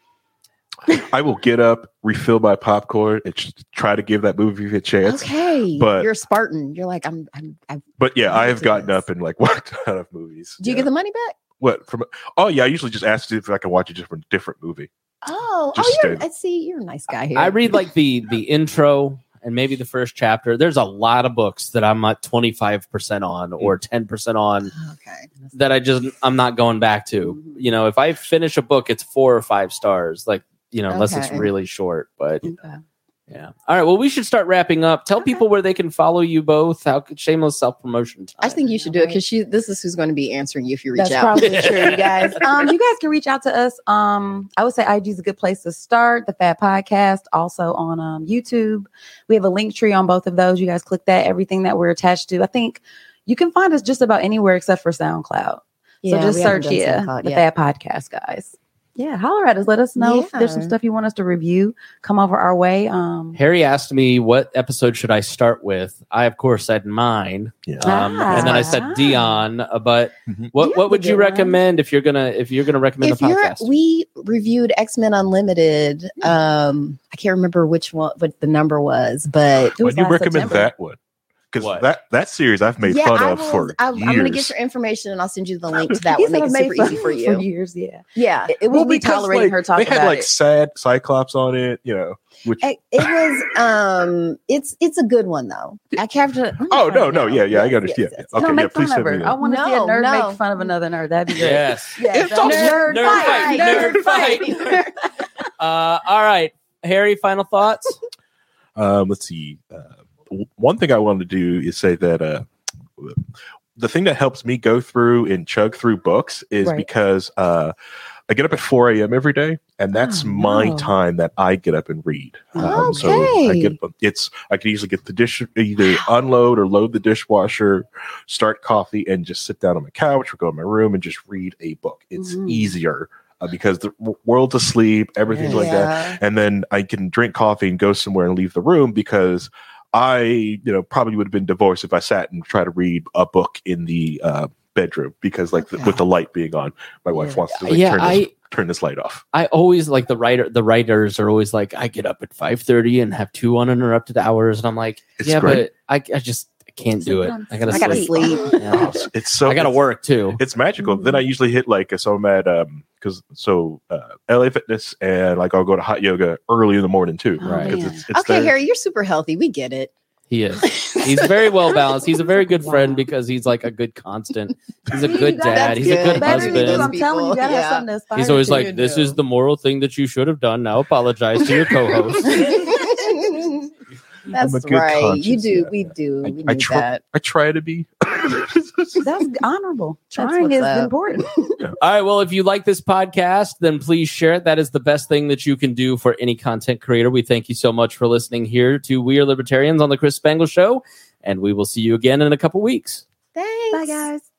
I will get up, refill my popcorn, and try to give that movie a chance. Okay, but- you're a Spartan. You're like, I'm But yeah, I have to gotten this. up and walked out of movies. Do you Yeah. get the money back? What from? Oh yeah, I usually just ask if I can watch a different movie. Just You're. stay. I see. You're a nice guy here. I read like the intro and maybe the first chapter. There's a lot of books that I'm at 25% on or 10% on Okay. that I'm not going back to. If I finish a book, it's 4 or 5 stars. Like, unless it's Okay. really short. But Okay. yeah. All right. Well, we should start wrapping up. Tell people where they can follow you both. How shameless self promotion time. I think you should do it because this is who's going to be answering you if you reach That's out. probably true, you guys. You guys can reach out to us. I would say IG is a good place to start. The Fat Podcast, also on YouTube. We have a link tree on both of those. You guys click that. Everything that we're attached to. I think you can find us just about anywhere except for SoundCloud. Yeah, So just we haven't search, done SoundCloud the yet. Fat Podcast, guys. Yeah, holler at us. Let us know if there's some Yeah. stuff you want us to review. Come over our way. Harry asked me what episode should I start with. I of course said mine, Yeah. and then I said Dion. But what Dion's would a you good one. recommend if you're gonna recommend If the podcast? we reviewed X-Men Unlimited. I can't remember what the number was, but It was When you last recommend September. that one? Because What? that series I've made fun of for I'm years. going to get your information and I'll send you the link to that He one. said Make I it super made fun easy for For you. years, yeah. Yeah, It was me because, tolerating her talking They had about like it. sad Cyclops on it, which it was. It's a good one though. I captured. Oh no, yeah, I got it. Yeah. yes. Okay, Don't make yeah, please fun send of me her. that. I want to see a No, nerd no. make fun of another nerd. That'd be great. Yes. Yeah, It's all nerd fight. All right, Harry. Final thoughts. Let's see. One thing I wanted to do is say that the thing that helps me go through and chug through books is Right. because I get up at 4 a.m. every day, and that's my wow. time that I get up and read. So Okay. I can easily get the dish, either unload or load the dishwasher, start coffee, and just sit down on my couch or go in my room and just read a book. It's easier. Because the world's asleep, everything's like that. And then I can drink coffee and go somewhere and leave the room because I, probably would have been divorced if I sat and tried to read a book in the bedroom because, with the light being on, my wife wants to turn this light off. I always like the writers are always like, I get up at 5:30 and have 2 uninterrupted hours, and I'm like, It's yeah, great. but I just can't do it. I gotta sleep. Yeah. It's so I gotta work too. It's magical. Then I usually hit so I'm at LA Fitness and I'll go to hot yoga early in the morning too. Right. Because man. it's Okay, there. Harry, you're super healthy. We get it. He is. He's very well balanced. He's a very good friend because he's like a good constant. He's a good dad. He's a good Better than you, I'm husband. telling you, you gotta have Yeah. something to aspire He's always to. like, this is the moral thing that you should have done. Now apologize to your co-host. That's I'm a good right. You conscience, do. yeah. We do. We I need try. that. I try to be. That's honorable. Trying what's is up. important. All right. Well, if you like this podcast, then please share it. That is the best thing that you can do for any content creator. We thank you so much for listening here to We Are Libertarians on the Chris Spangle Show, and we will see you again in a couple weeks. Thanks. Bye, guys.